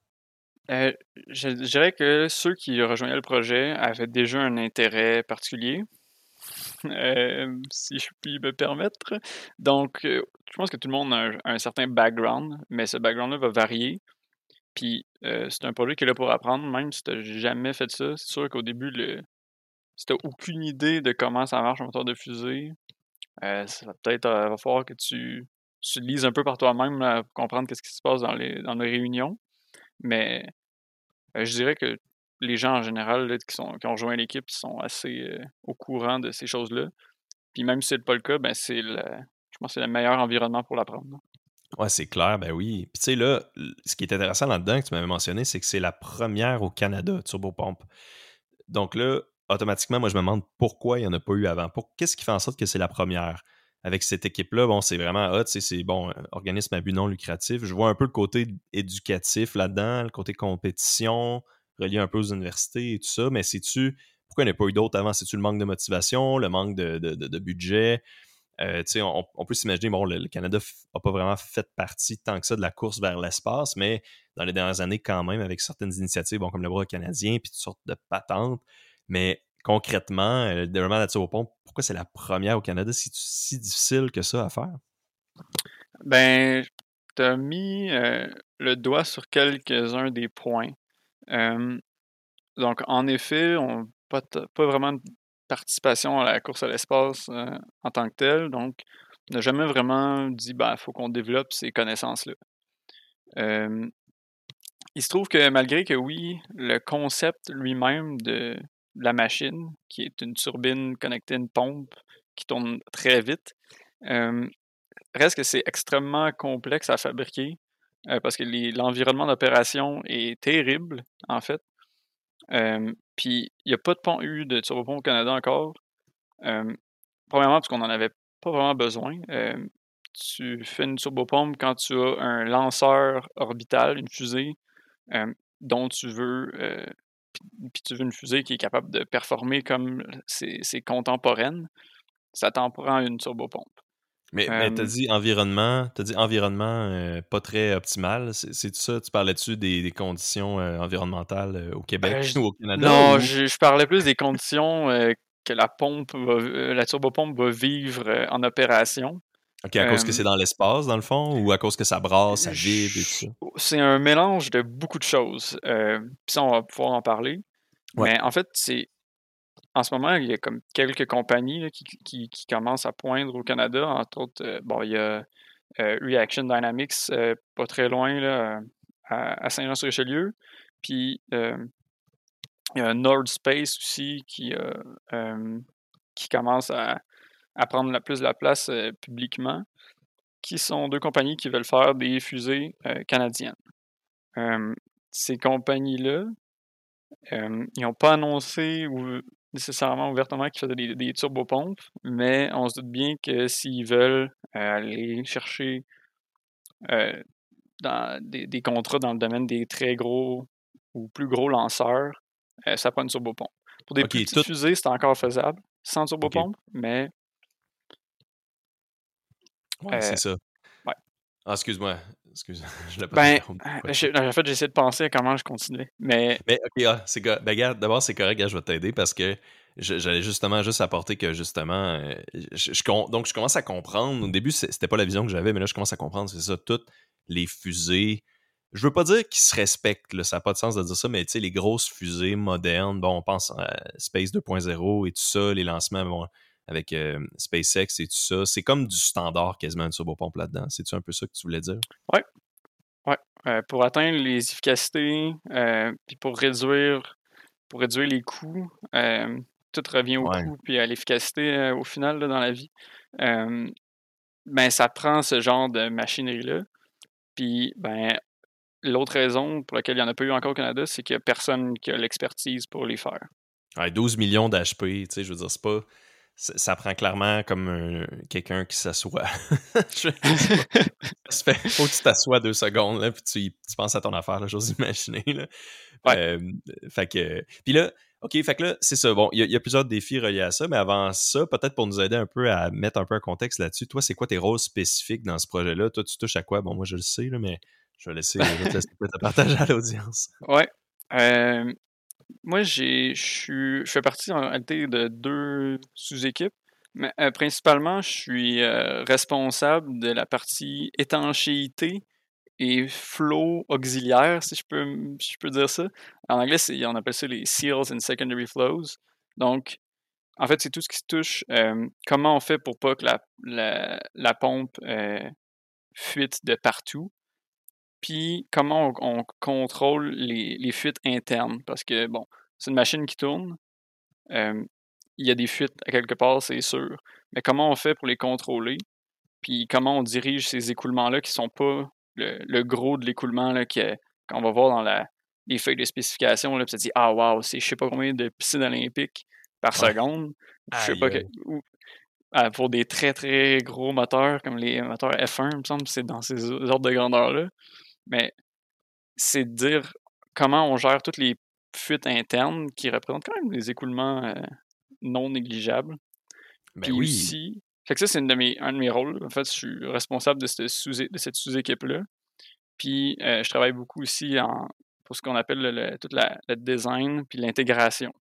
euh, je, je dirais que ceux qui rejoignaient le projet avaient déjà un intérêt particulier, euh, si je puis me permettre. Donc, euh, je pense que tout le monde a un, un certain background, mais ce background-là va varier. Puis, euh, c'est un projet qui est là pour apprendre, même si tu n'as jamais fait ça. C'est sûr qu'au début, le, si tu n'as aucune idée de comment ça marche un moteur de fusée, euh, ça va peut-être euh, va falloir que tu, tu lises un peu par toi-même là, pour comprendre qu'est-ce qui se passe dans les, dans les réunions. Mais euh, je dirais que les gens en général là, qui, sont, qui ont rejoint l'équipe sont assez euh, au courant de ces choses-là. Puis même si c'est pas le cas, ben c'est le, je pense que c'est le meilleur environnement pour l'apprendre. Ouais, c'est clair, ben oui. Puis tu sais, là, ce qui est intéressant là-dedans que tu m'avais mentionné, c'est que c'est la première au Canada, Turbopompe. Donc là, automatiquement, moi, je me demande pourquoi il n'y en a pas eu avant. Pour... Qu'est-ce qui fait en sorte que c'est la première? Avec cette équipe-là, bon, c'est vraiment hot, c'est bon, un organisme à but non lucratif. Je vois un peu le côté éducatif là-dedans, le côté compétition, relié un peu aux universités et tout ça, mais c'est-tu, pourquoi il n'y en a pas eu d'autres avant? C'est-tu le manque de motivation, le manque de, de, de, de budget? Euh, on, on peut s'imaginer, bon, le, le Canada n'a pas vraiment fait partie tant que ça de la course vers l'espace, mais dans les dernières années, quand même, avec certaines initiatives, bon, comme le bras canadien, puis toutes sortes de patentes. Mais concrètement, euh, le développement de la turbopompe, pourquoi c'est la première au Canada? C'est si difficile que ça à faire? Ben, tu as mis euh, le doigt sur quelques-uns des points. Euh, donc, en effet, on pas, t- pas vraiment de participation à la course à l'espace euh, en tant que telle. Donc, on n'a jamais vraiment dit, ben, il faut qu'on développe ces connaissances-là. Euh, il se trouve que malgré que oui, le concept lui-même de, de la machine, qui est une turbine connectée à une pompe qui tourne très vite, euh, reste que c'est extrêmement complexe à fabriquer euh, parce que les- l'environnement d'opération est terrible, en fait. Euh, Puis, il n'y a pas de pont eu de turbopompe au Canada encore. Euh, Premièrement, parce qu'on n'en avait pas vraiment besoin. Euh, tu fais une turbopompe quand tu as un lanceur orbital, une fusée, euh, dont tu veux, euh, puis tu veux une fusée qui est capable de performer comme ses, ses contemporaines. Ça t'en prend une turbopompe. Mais, mais t'as Euh, dit environnement, t'as dit environnement euh, pas très optimal. C'est, c'est ça? Tu parlais-tu des, des conditions euh, environnementales euh, au Ben, Québec je- ou au Canada non, ou je, je parlais plus des conditions euh, que la pompe va, euh, la turbopompe va vivre euh, en opération. OK, à cause que Euh, c'est dans l'espace, dans le fond, ou à cause que ça brasse, ça vibre et tout je- ça? c'est un mélange de beaucoup de choses. Euh, puis ça, on va pouvoir en parler. Ouais. Mais en fait, c'est en ce moment, il y a comme quelques compagnies là, qui, qui, qui commencent à poindre au Canada. Entre autres, euh, bon, il y a euh, Reaction Dynamics, euh, pas très loin, là, à, à Saint-Jean-sur-Richelieu. Puis euh, il y a Nord Space aussi qui, euh, euh, qui commence à, à prendre la, plus la place euh, publiquement, qui sont deux compagnies qui veulent faire des fusées euh, canadiennes. Euh, ces compagnies-là, euh, ils n'ont pas annoncé ou nécessairement ouvertement qu'ils faisaient des, des turbopompes, mais on se doute bien que s'ils veulent euh, aller chercher euh, dans des, des contrats dans le domaine des très gros ou plus gros lanceurs, euh, ça prend une turbopompe. Pour des plus OK, petites tout. fusées, c'est encore faisable sans OK. turbopompe, mais Ouais, euh, c'est ça. ouais. Ah, excuse-moi. Excuse, je voulais pas Ben, t'interrompre. euh, Quoi de ça? j'ai- en fait, j'essaie de penser à comment je continuais. Mais, Mais OK, ah, c'est co- ben, regarde, d'abord, c'est correct, gars, je vais t'aider parce que je- j'allais justement juste apporter que justement, euh, je, je com- donc je commence à comprendre. Au début, c'est- c'était pas la vision que j'avais, mais là, je commence à comprendre, c'est ça, toutes les fusées. Je veux pas dire qu'ils se respectent, là, ça n'a pas de sens de dire ça, mais tu sais, les grosses fusées modernes, bon, on pense à Space deux point zéro et tout ça, les lancements bon, avec euh, SpaceX et tout ça, c'est comme du standard quasiment une turbopompe là-dedans. C'est-tu un peu ça que tu voulais dire? ouais, ouais. Euh, pour atteindre les efficacités, euh, puis pour réduire, pour réduire les coûts, euh, tout revient au Ouais. coût puis à l'efficacité euh, au final là, dans la vie. Euh, ben, ça prend ce genre de machinerie-là. Puis, ben, l'autre raison pour laquelle il n'y en a pas eu encore au Canada, c'est qu'il n'y a personne qui a l'expertise pour les faire. Ouais, douze millions d'H P, tu sais, je veux dire, c'est pas. Ça, ça prend clairement comme un- quelqu'un qui s'assoit. je, je sais pas. Ça se fait. Faut que tu t'assoies deux secondes, là, puis tu, y- tu penses à ton affaire, là, j'ose imaginer. Là. Ouais. Euh, fait que. Puis là, OK, fait que là, c'est ça. Bon, il y, a- il y a plusieurs défis reliés à ça, mais avant ça, peut-être pour nous aider un peu à mettre un peu un contexte là-dessus, toi, c'est quoi tes rôles spécifiques dans ce projet-là? Toi, tu touches à quoi? Bon, moi, je le sais, là, mais je vais laisser, je vais te laisser peut-être partager à l'audience. Ouais. Euh, Moi, j'ai, je suis, je fais partie en réalité de deux sous-équipes, mais euh, principalement, je suis euh, responsable de la partie étanchéité et flow auxiliaire, si je peux, m- si je peux dire ça. En anglais, c'est, on appelle ça les seals and secondary flows. Donc, en fait, c'est tout ce qui se touche. Euh, comment on fait pour pas que la, la, la pompe euh, fuite de partout? Puis comment on, on contrôle les, les fuites internes? Parce que, bon, c'est une machine qui tourne. euh, il y a des fuites à quelque part, c'est sûr. Mais comment on fait pour les contrôler? Puis comment on dirige ces écoulements-là qui sont pas le, le gros de l'écoulement là, que- qu'on va voir dans la, les feuilles de spécification, là, puis ça dit ah wow, c'est je sais pas combien de piscines olympiques par Ouais. seconde, ou je sais Aïe, pas que, aïe. ou, ah, pour des très très gros moteurs comme les moteurs F un, il me semble, que c'est dans ces ordres de grandeur-là. Mais c'est de dire comment on gère toutes les fuites internes qui représentent quand même des écoulements euh, non négligeables. Ben Puis oui. aussi, fait que ça, c'est une de mes, un de mes rôles. En fait, je suis responsable de cette, sous, de cette sous-équipe-là. Puis euh, je travaille beaucoup aussi en, pour ce qu'on appelle le, le- tout la, le design puis l'intégration.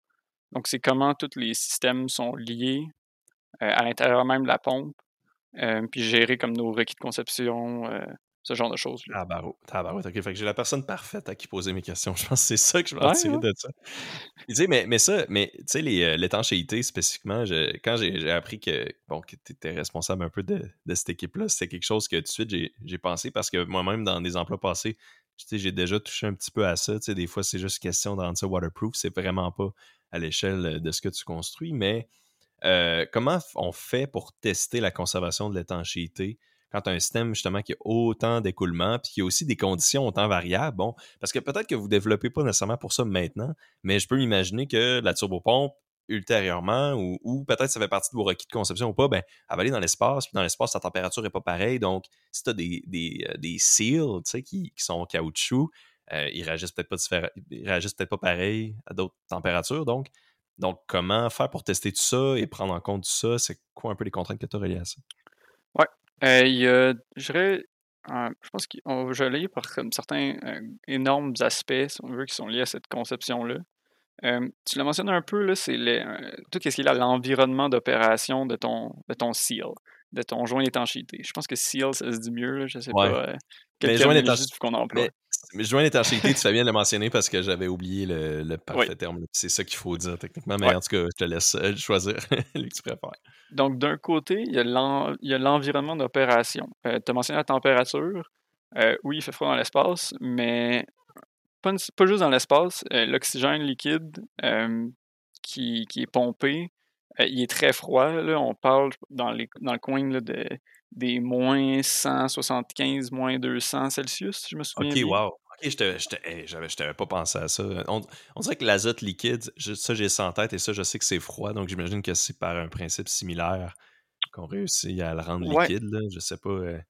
Donc, c'est comment tous les systèmes sont liés euh, à l'intérieur même de la pompe, euh, puis gérer comme nos requis de conception, euh, ce genre de choses-là. Tabarou tabarouette, OK, fait que j'ai la personne parfaite à qui poser mes questions. Je pense que c'est ça que je vais en Ouais, tirer ouais. de ça. Tu sais, mais, mais ça, mais tu sais, les, euh, l'étanchéité spécifiquement, je- quand j'ai, j'ai appris que, bon, que tu étais responsable un peu de, de cette équipe-là, c'était quelque chose que tout de suite j'ai, j'ai pensé parce que moi-même, dans des emplois passés, tu sais, j'ai déjà touché un petit peu à ça. Tu sais, des fois, c'est juste question de rendre ça waterproof. C'est vraiment pas à l'échelle de ce que tu construis, mais euh, comment on fait pour tester la conservation de l'étanchéité quand tu as un système justement qui a autant d'écoulement puis qui a aussi des conditions autant variables? Bon, parce que peut-être que vous ne développez pas nécessairement pour ça maintenant, mais je peux m'imaginer que la turbopompe, ultérieurement, ou, ou peut-être ça fait partie de vos requis de conception ou pas, ben, elle va aller dans l'espace, puis dans l'espace, sa température n'est pas pareille. Donc, si tu as des, des, euh, des seals qui, qui sont en caoutchouc, euh, ils réagissent peut-être pas diffé- ils réagissent peut-être pas pareil à d'autres températures. Donc, donc, comment faire pour tester tout ça et prendre en compte tout ça? C'est quoi un peu les contraintes que tu as reliées à ça? Ouais. Euh, il y a, je dirais, euh, je pense qu'on va aller par comme certains euh, énormes aspects, si on veut, qui sont liés à cette conception-là. Euh, tu l'as mentionné un peu, là, c'est les, euh, tout ce qui est là, l'environnement d'opération de ton, de ton seal, de ton joint d'étanchéité. Je pense que seal, ça se dit mieux, là, je sais Ouais. pas euh, quelle Mais joint terminologie d'étanchéité, qu'on emploie. mais, mais joint d'étanchéité, tu fais bien de le mentionner parce que j'avais oublié le, le Oui, parfait terme. C'est ça qu'il faut dire techniquement, mais ouais. en tout cas, je te laisse euh, choisir lui que tu préfères. Donc, d'un côté, il y a l'en- il y a l'environnement d'opération. tu as mentionné la température. Euh, oui, il fait froid dans l'espace, mais pas, ne- pas juste dans l'espace. Euh, l'oxygène liquide euh, qui, qui est pompé, euh, il est très froid. Là. On parle dans, les, dans le coin là, de, des moins cent soixante-quinze, moins deux cents Celsius, si je me souviens OK, bien. wow. OK, je te- je te- hey, j'avais, je t'avais pas pensé à ça. On, on dirait que l'azote liquide, je- ça j'ai ça en tête et ça je sais que c'est froid, donc j'imagine que c'est par un principe similaire qu'on réussit à le rendre Ouais, liquide, là. Je sais pas. euh,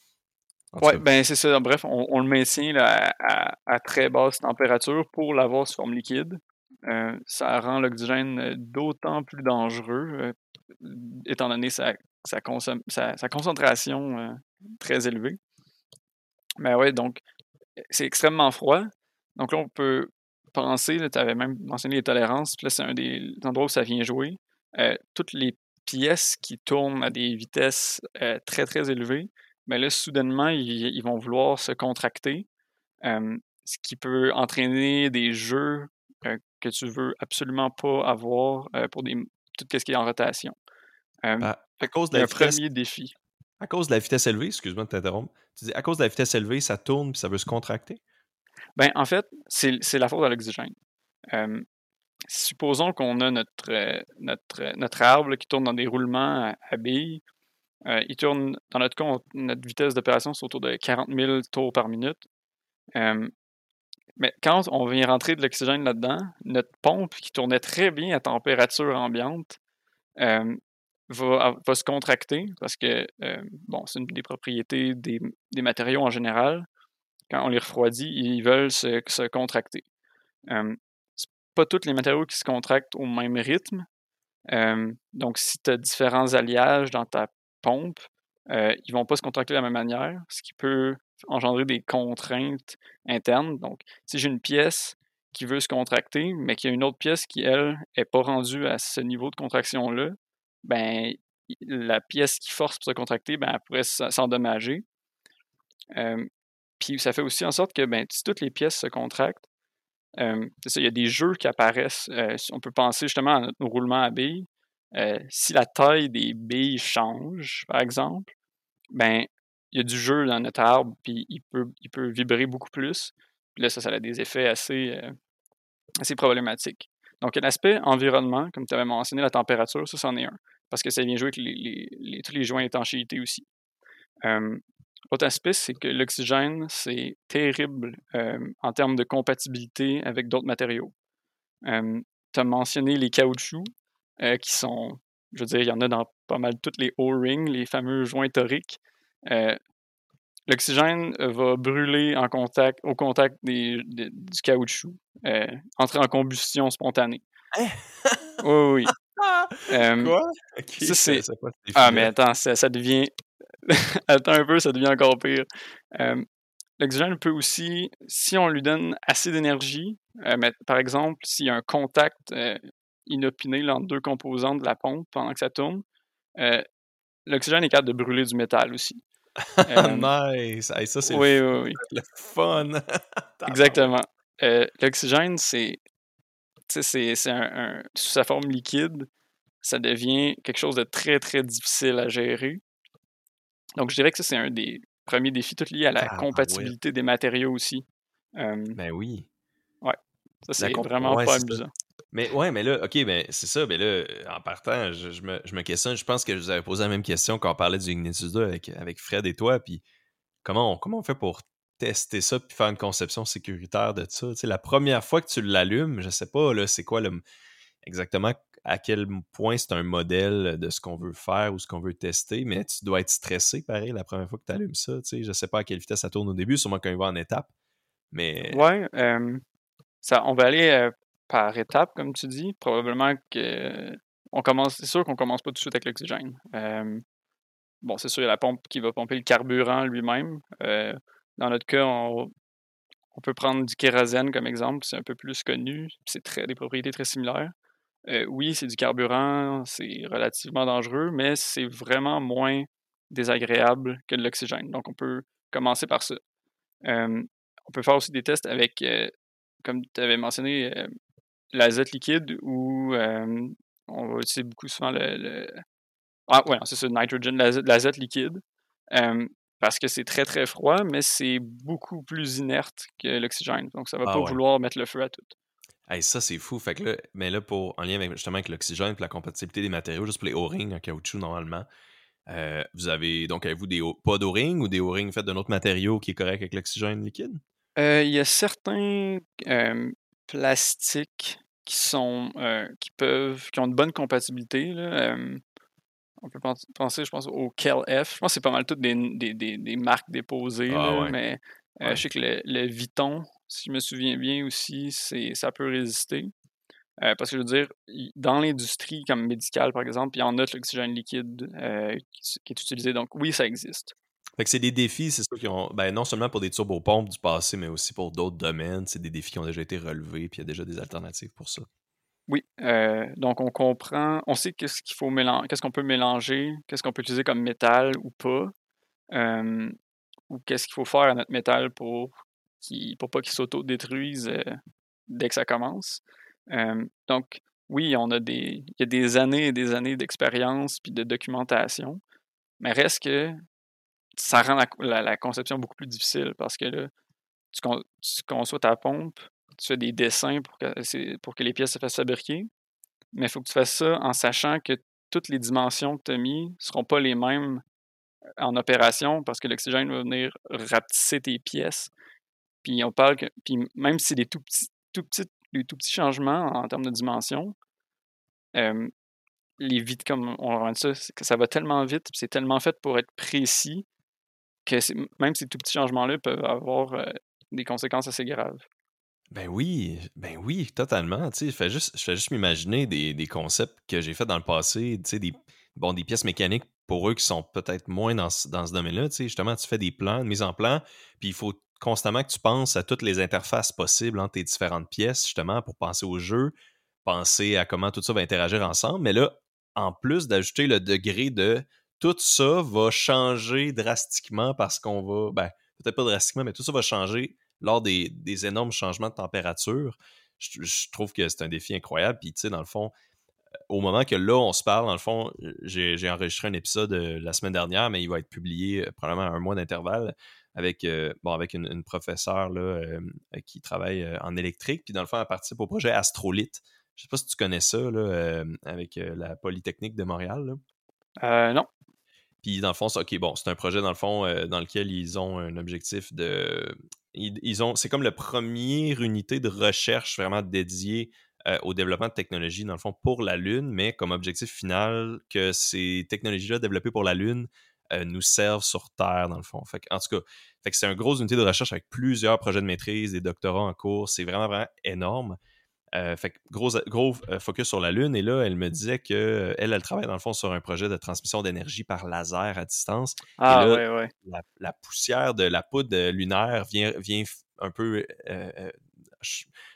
En tout ouais, cas, ben c'est ça. Bref, on, on le maintient là, à, à- à très basse température pour l'avoir sous forme liquide. Euh, ça rend l'oxygène euh, d'autant plus dangereux, euh, étant donné sa, sa, consom- sa, sa concentration euh, très élevée. Mais ouais, donc c'est extrêmement froid. Donc là, on peut penser, tu avais même mentionné les tolérances, puis là, c'est un des endroits où ça vient jouer. Euh, toutes les pièces qui tournent à des vitesses euh, très, très élevées, mais là, soudainement, ils, ils vont vouloir se contracter, euh, ce qui peut entraîner des jeux euh, que tu veux absolument pas avoir euh, pour des, tout ce qui est en rotation. Euh, à, à fait cause de qu'il y la a un vitesse, premier défi. à cause de la vitesse élevée, excuse-moi de t'interrompre, tu dis à cause de la vitesse élevée, ça tourne puis ça veut se contracter? Ben, en fait, c'est c'est la faute à l'oxygène. Euh, Supposons qu'on a notre, euh, notre, euh, notre arbre là, qui tourne dans des roulements à, à billes. Euh, il tourne, dans notre cas, on- notre vitesse d'opération, c'est autour de quarante mille tours par minute. Euh, mais quand on vient rentrer de l'oxygène là-dedans, notre pompe, qui tournait très bien à température ambiante, euh, va, va se contracter parce que, euh, bon, c'est une des propriétés des, des matériaux en général. Quand on les refroidit, ils veulent se, se contracter. Euh, c'est pas tous les matériaux qui se contractent au même rythme. Euh, donc, si tu as différents alliages dans ta pompe, euh, ils ne vont pas se contracter de la même manière, ce qui peut engendrer des contraintes internes. Donc, si j'ai une pièce qui veut se contracter, mais qu'il y a une autre pièce qui, elle, n'est pas rendue à ce niveau de contraction-là, ben, la pièce qui force pour se contracter, ben, elle pourrait s'endommager. Euh, Puis ça fait aussi en sorte que ben, si toutes les pièces se contractent, euh, c'est ça, il y a des jeux qui apparaissent. Euh, on peut penser justement à notre roulement à billes. Euh, si la taille des billes change, par exemple, ben il y a du jeu dans notre arbre, puis il peut, il peut vibrer beaucoup plus. Puis là, ça, ça a des effets assez, euh, assez problématiques. Donc, il y a l'aspect environnement, comme tu avais mentionné, la température, ça, c'en est un. Parce que ça vient jouer avec les, les, les- tous les joints d'étanchéité aussi. Euh, L'autre aspect, c'est que l'oxygène, c'est terrible euh, en termes de compatibilité avec d'autres matériaux. Euh, tu as mentionné les caoutchoucs, euh, qui sont, je veux dire, il y en a dans pas mal toutes les O-rings, les fameux joints toriques. Euh, L'oxygène va brûler en contact, au contact des, des- du caoutchouc, euh, entrer en combustion spontanée. Hein? Oui, oui, oui. Euh, Quoi? OK, ça, je c'est. connaissais pas ce Ah, mais défi-là. attends, ça, ça devient. Attends un peu, ça devient encore pire. Euh, L'oxygène peut aussi, si on lui donne assez d'énergie, euh, mais par exemple, s'il y a un contact, euh, inopiné là, entre deux composantes de la pompe pendant que ça tourne. Euh, l'oxygène est capable de brûler du métal aussi. Euh, Nice! Hey, ça, c'est le, oui, f- oui, oui, le fun! Tabarouette. exactement. Euh, l'oxygène, c'est, tu sais, c'est, c'est un, un- sous sa forme liquide, ça devient quelque chose de très, très difficile à gérer. Donc, je dirais que ça, c'est un des premiers défis, tout lié à la Tabarouette. compatibilité des matériaux aussi. Euh, Ben oui. ouais, ça, La c'est comp- vraiment ouais, pas c'est ça. amusant. Mais ouais, mais là, ok, mais c'est ça, mais là, en partant, je, je me, je me questionne, je pense que je vous avais posé la même question quand on parlait du Ignitus deux avec, avec Fred et toi, puis comment on, comment on fait pour tester ça puis faire une conception sécuritaire de ça? Tu sais, la première fois que tu l'allumes, je sais pas, là, c'est quoi le, exactement à quel point c'est un modèle de ce qu'on veut faire ou ce qu'on veut tester, mais tu dois être stressé, pareil, la première fois que tu allumes ça, tu sais, je sais pas à quelle vitesse ça tourne au début, sûrement quand il va en étape, mais... Ouais, euh, ça, on va aller euh, par étapes, comme tu dis. Probablement que on commence, c'est sûr qu'on commence pas tout de suite avec l'oxygène. Euh, bon, c'est sûr, il y a la pompe qui va pomper le carburant lui-même. Euh, dans notre cas, on, on peut prendre du kérosène comme exemple, c'est un peu plus connu, c'est très, des propriétés très similaires. Euh, oui, c'est du carburant, c'est relativement dangereux, mais c'est vraiment moins désagréable que de l'oxygène. Donc, on peut commencer par ça. Euh, on peut faire aussi des tests avec, euh, comme tu avais mentionné, euh, l'azote liquide ou euh, on va utiliser beaucoup souvent le. le... Ah, ouais, c'est ça, le nitrogen, l'azote, l'azote liquide. Euh, parce que c'est très très froid, mais c'est beaucoup plus inerte que l'oxygène. Donc, ça va Ah pas ouais. vouloir mettre le feu à tout. Hey, ça, c'est fou. Fait que là, mais là, pour, en lien avec, justement avec l'oxygène et la compatibilité des matériaux, juste pour les O-rings en caoutchouc, normalement, euh, vous avez, donc, avez-vous des, O- pas d'O-rings ou des O-rings faits d'un autre matériau qui est correct avec l'oxygène liquide? Euh, Il y a certains euh, plastiques qui sont euh, qui peuvent qui ont une bonne compatibilité. Là. Euh, on peut pen- penser, je pense, au Kel F. Je pense que c'est pas mal toutes des, des, des, des marques déposées, Ah là, ouais, mais euh, je ouais. sais que le, le Viton, si je me souviens bien aussi, c'est ça peut résister. Euh, parce que je veux dire, il- dans l'industrie comme médicale, par exemple, il y en a de l'oxygène liquide euh, qui, s- qui est utilisé. Donc oui, ça existe. Fait que c'est des défis, c'est sûr, qui ont, ben, non seulement pour des turbopompes du passé, mais aussi pour d'autres domaines. C'est des défis qui ont déjà été relevés, puis il y a déjà des alternatives pour ça. Oui, euh, donc on comprend, on sait qu'est-ce qu'il faut mélanger, qu'est-ce qu'on peut mélanger, qu'est-ce qu'on peut utiliser comme métal ou pas, euh, ou qu'est-ce qu'il faut faire à notre métal pour qu'il, pour pas qu'il s'auto-détruise euh, dès que ça commence. Euh, donc oui, on a des, il y a des années et des années d'expérience puis de documentation, mais reste que ça rend la, la- la conception beaucoup plus difficile parce que là, tu, con- tu conçois ta pompe, tu fais des dessins pour que, c'est- pour que les pièces se fassent fabriquer. Mais il faut que tu fasses ça en sachant que toutes les dimensions que tu as mises ne seront pas les mêmes en opération parce que l'oxygène va venir rapetisser tes pièces. Puis on parle que. Puis même si c'est des tout petits, tout petits, des tout petits changements en termes de dimension, euh, les vides comme on rend ça, c'est que ça va tellement vite, puis c'est tellement fait pour être précis que c'est- même ces tout petits changements-là peuvent avoir euh, des conséquences assez graves. Ben oui, ben oui, totalement. Tu sais, je fais juste, je fais juste m'imaginer des, des concepts que j'ai fait dans le passé, tu sais, des, bon, des pièces mécaniques pour eux qui sont peut-être moins dans, ce- dans ce domaine-là. Tu sais, justement, tu fais des plans, une mise en plan, puis il faut constamment que tu penses à toutes les interfaces possibles entre tes différentes pièces, justement, pour penser au jeu, penser à comment tout ça va interagir ensemble. Mais là, en plus d'ajouter le degré de tout ça va changer drastiquement parce qu'on va, ben, peut-être pas drastiquement, mais tout ça va changer lors des, des énormes changements de température. Je, je trouve que c'est un défi incroyable. Puis, tu sais, dans le fond, au moment que là, on se parle, dans le fond, j'ai, j'ai enregistré un épisode euh, la semaine dernière, mais il va être publié euh, probablement à un mois d'intervalle avec, euh, bon, avec une, une professeure là, euh, qui travaille euh, en électrique. Puis, dans le fond, elle participe au projet Astrolite. Je sais pas si tu connais ça, là, euh, avec euh, la Polytechnique de Montréal. Là. Euh, non. Puis dans le fond, c'est OK, bon, c'est un projet dans le fond euh, dans lequel ils ont un objectif de. Ils, ils ont. C'est comme la première unité de recherche vraiment dédiée euh, au développement de technologies, dans le fond, pour la Lune, mais comme objectif final que ces technologies-là développées pour la Lune euh, nous servent sur Terre, dans le fond. Fait que, en tout cas, fait que c'est une grosse unité de recherche avec plusieurs projets de maîtrise, des doctorats en cours. C'est vraiment, vraiment énorme. Euh, fait que gros, gros euh, focus sur la Lune. Et là, elle me disait qu'elle, elle, elle travaille dans le fond sur un projet de transmission d'énergie par laser à distance. Et Ah là, ouais, ouais. la, la poussière de la poudre lunaire vient, vient un peu. Euh, euh, tu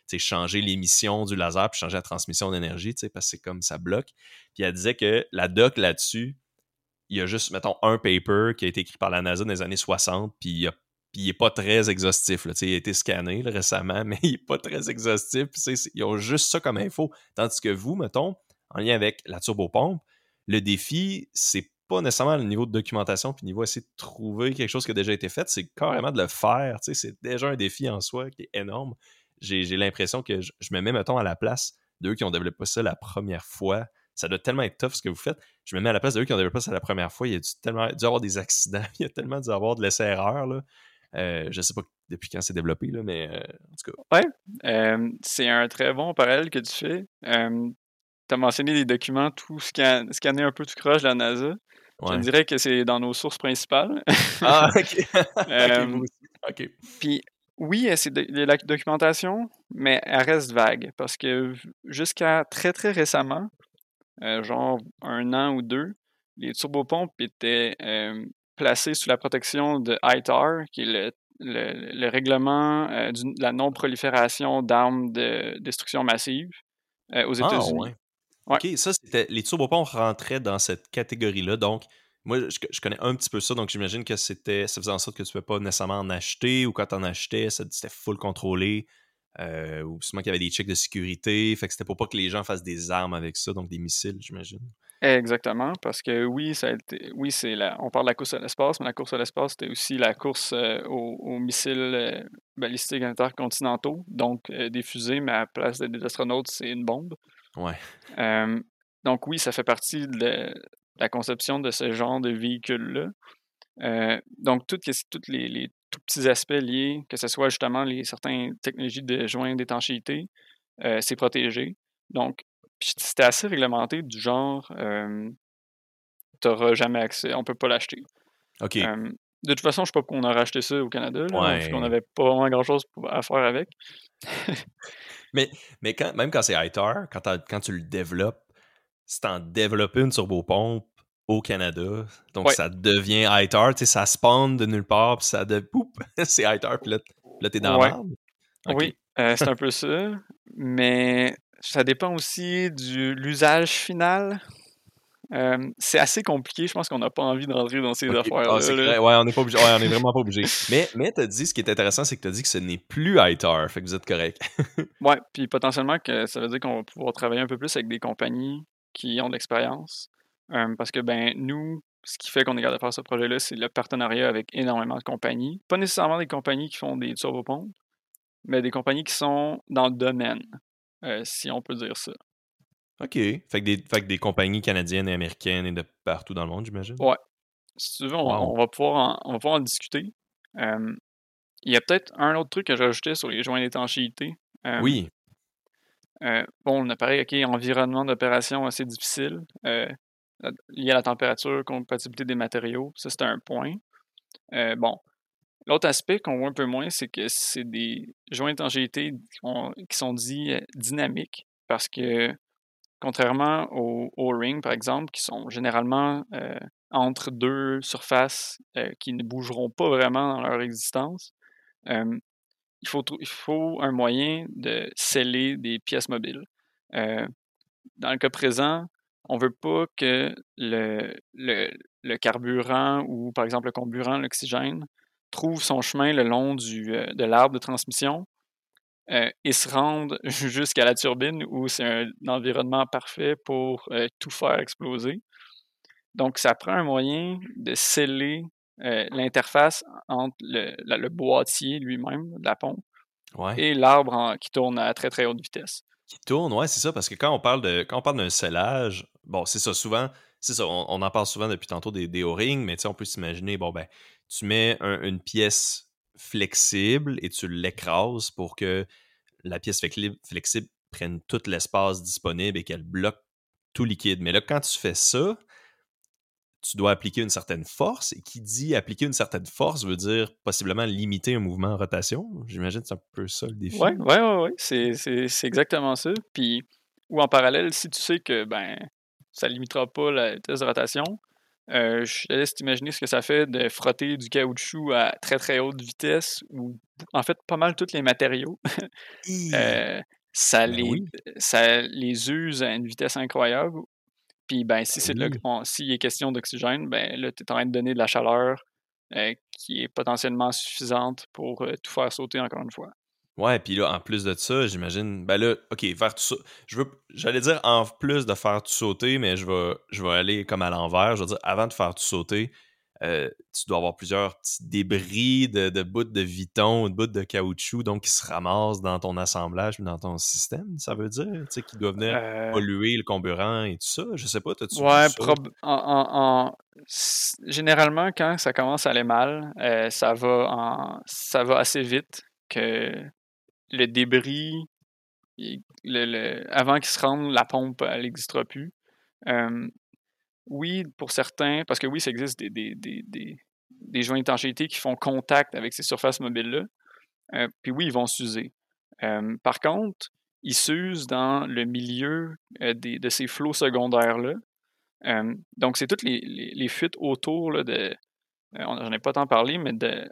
changer l'émission du laser puis changer la transmission d'énergie, parce que c'est comme ça bloque. Puis elle disait que la doc là-dessus, il y a juste, mettons, un paper qui a été écrit par la NASA dans les années soixante, puis il, a, puis il est pas très exhaustif. Là. Il a été scanné là, récemment, mais il est pas très exhaustif. Puis ils ont juste ça comme info. Tandis que vous, mettons, en lien avec la turbopompe, le défi, c'est pas nécessairement le niveau de documentation puis le niveau essayer de trouver quelque chose qui a déjà été fait, c'est carrément de le faire. C'est déjà un défi en soi qui est énorme. J'ai, j'ai l'impression que je, je me mets, mettons, à la place d'eux qui ont développé ça la première fois. Ça doit tellement être tough ce que vous faites. Je me mets à la place d'eux qui ont développé ça la première fois. Il y a dû, tellement, dû avoir des accidents. Il y a tellement dû avoir de l'essai-erreur. Là. Euh, je sais pas depuis quand c'est développé, là, mais euh, en tout cas. Ouais, euh, c'est un très bon parallèle que tu fais. Euh, tu as mentionné des documents tout scan, scannés un peu tout croche de la NASA. Ouais. Je dirais que c'est dans nos sources principales. Ah, ok. euh, ok, vous aussi. Ok. Puis, oui, c'est de, de la documentation, mais elle reste vague parce que jusqu'à très très récemment, euh, genre un an ou deux, les turbopompes étaient euh, placées sous la protection de I T A R, qui est le, le, le règlement euh, du, de la non-prolifération d'armes de destruction massive euh, aux Ah, États-Unis. ouais. Ouais. OK, ça, c'était. Les turbopompes rentraient dans cette catégorie-là. Donc, moi, je, je connais un petit peu ça. Donc, j'imagine que c'était. Ça faisait en sorte que tu ne pouvais pas nécessairement en acheter ou quand tu en achetais, ça, c'était full contrôlé. Euh, ou sûrement qu'il y avait des checks de sécurité. Fait que c'était pour pas que les gens fassent des armes avec ça, donc des missiles, j'imagine. Exactement, parce que oui, ça a été, oui, c'est la, on parle de la course à l'espace, mais la course à l'espace, c'était aussi la course euh, aux, aux missiles euh, balistiques intercontinentaux, donc euh, des fusées, mais à la place des astronautes, c'est une bombe. Ouais. Euh, donc oui, ça fait partie de la, de la conception de ce genre de véhicule-là. Euh, donc, tous les, les tout petits aspects liés, que ce soit justement les certaines technologies de joint d'étanchéité, euh, c'est protégé. Donc, c'était assez réglementé du genre, euh, tu n'auras jamais accès, on peut pas l'acheter. OK. Euh, de toute façon, je ne sais pas pourquoi on aurait acheté ça au Canada, là, Ouais. parce qu'on n'avait pas vraiment grand-chose à faire avec. mais mais quand, même quand c'est I T A R, quand, quand tu le développes, c'est en développer une turbopompe au Canada. Donc, Ouais. ça devient I T A R. Tu sais, ça spawn de nulle part, puis ça de... Poup, c'est I T A R, puis là, là t'es dans Ouais. la merde. Okay. Oui, euh, c'est un peu ça. Mais ça dépend aussi de l'usage final. Euh, c'est assez compliqué. Je pense qu'on n'a pas envie de rentrer dans ces okay. affaires-là. Ah, c'est là. clair. Ouais, on n'est pas obligé. Ouais, on est vraiment pas obligé. Mais, mais t'as dit, ce qui est intéressant, c'est que t'as dit que ce n'est plus I T A R. Fait que vous êtes correct. Ouais, puis potentiellement que ça veut dire qu'on va pouvoir travailler un peu plus avec des compagnies qui ont de l'expérience. Euh, parce que, ben, nous, ce qui fait qu'on est capable de faire ce projet-là, c'est le partenariat avec énormément de compagnies. Pas nécessairement des compagnies qui font des turbopompes, mais des compagnies qui sont dans le domaine, euh, si on peut dire ça. OK. Fait que, des, fait que des compagnies canadiennes et américaines et de partout dans le monde, j'imagine. Ouais. Si tu veux, on, wow. on va, pouvoir en, on va pouvoir en discuter. Euh, il y a peut-être un autre truc que j'ai ajouté sur les joints d'étanchéité. Euh, oui. Euh, bon, on a pareil, OK, environnement d'opération assez difficile, euh, lié à la température, compatibilité des matériaux, ça c'est un point. Euh, bon, l'autre aspect qu'on voit un peu moins, c'est que c'est des joints d'étanchéité qui sont dits euh, dynamiques, parce que contrairement aux O-rings, par exemple, qui sont généralement euh, entre deux surfaces euh, qui ne bougeront pas vraiment dans leur existence, euh, il faut, il faut un moyen de sceller des pièces mobiles. Euh, dans le cas présent, on ne veut pas que le, le, le carburant ou, par exemple, le comburant, l'oxygène, trouve son chemin le long du, euh, de l'arbre de transmission euh, et se rende jusqu'à la turbine où c'est un, un environnement parfait pour euh, tout faire exploser. Donc, ça prend un moyen de sceller euh, l'interface entre le, le, le boîtier lui-même de la pompe ouais. et l'arbre qui tourne à très très haute vitesse. Qui tourne, ouais, c'est ça, parce que quand on parle de quand on parle d'un scellage, bon, c'est ça, souvent, c'est ça, on, on en parle souvent depuis tantôt des, des O-rings, mais tu sais, on peut s'imaginer, bon, ben, tu mets un, une pièce flexible et tu l'écrases pour que la pièce flexible prenne tout l'espace disponible et qu'elle bloque tout liquide. Mais là, quand tu fais ça, tu dois appliquer une certaine force. Et qui dit appliquer une certaine force veut dire possiblement limiter un mouvement en rotation. J'imagine que c'est un peu ça le défi. Oui, ouais, ouais, ouais. C'est, c'est, c'est exactement ça. Puis, ou en parallèle, si tu sais que ben ça limitera pas la vitesse de rotation, Euh, je te laisse t'imaginer ce que ça fait de frotter du caoutchouc à très très haute vitesse ou en fait pas mal tous les matériaux. Hi! Euh, ça Ben les oui, ça les use à une vitesse incroyable. Puis ben si ben c'est de l'ox- oui. on- s'il est question d'oxygène, ben là, tu es en train de donner de la chaleur euh, qui est potentiellement suffisante pour euh, tout faire sauter encore une fois. Ouais, puis là, en plus de ça, j'imagine. Ben là, ok, faire tout ça. Je veux. J'allais dire en plus de faire tout sauter, mais je vais, je vais aller comme à l'envers. Je veux dire, avant de faire tout sauter, euh, tu dois avoir plusieurs petits débris de, de bouts de viton, de bouts de caoutchouc, donc qui se ramassent dans ton assemblage, puis dans ton système, ça veut dire, tu sais, qui doivent venir Euh, polluer le carburant et tout ça. Je sais pas, t'as-tu vu ouais, ça? prob- en, en- en- s- généralement, quand ça commence à aller mal, euh, ça va en, ça va assez vite que le débris, il- le, le- avant qu'il se rende, la pompe, elle n'existera plus. Euh, oui, pour certains, parce que oui, ça existe des, des, des, des, des joints d'étanchéité qui font contact avec ces surfaces mobiles-là. Euh, puis oui, ils vont s'user. Euh, par contre, ils s'usent dans le milieu euh, des, de ces flots secondaires-là. Euh, donc, c'est toutes les, les, les fuites autour là, de. Euh, j'en ai pas tant parlé, mais de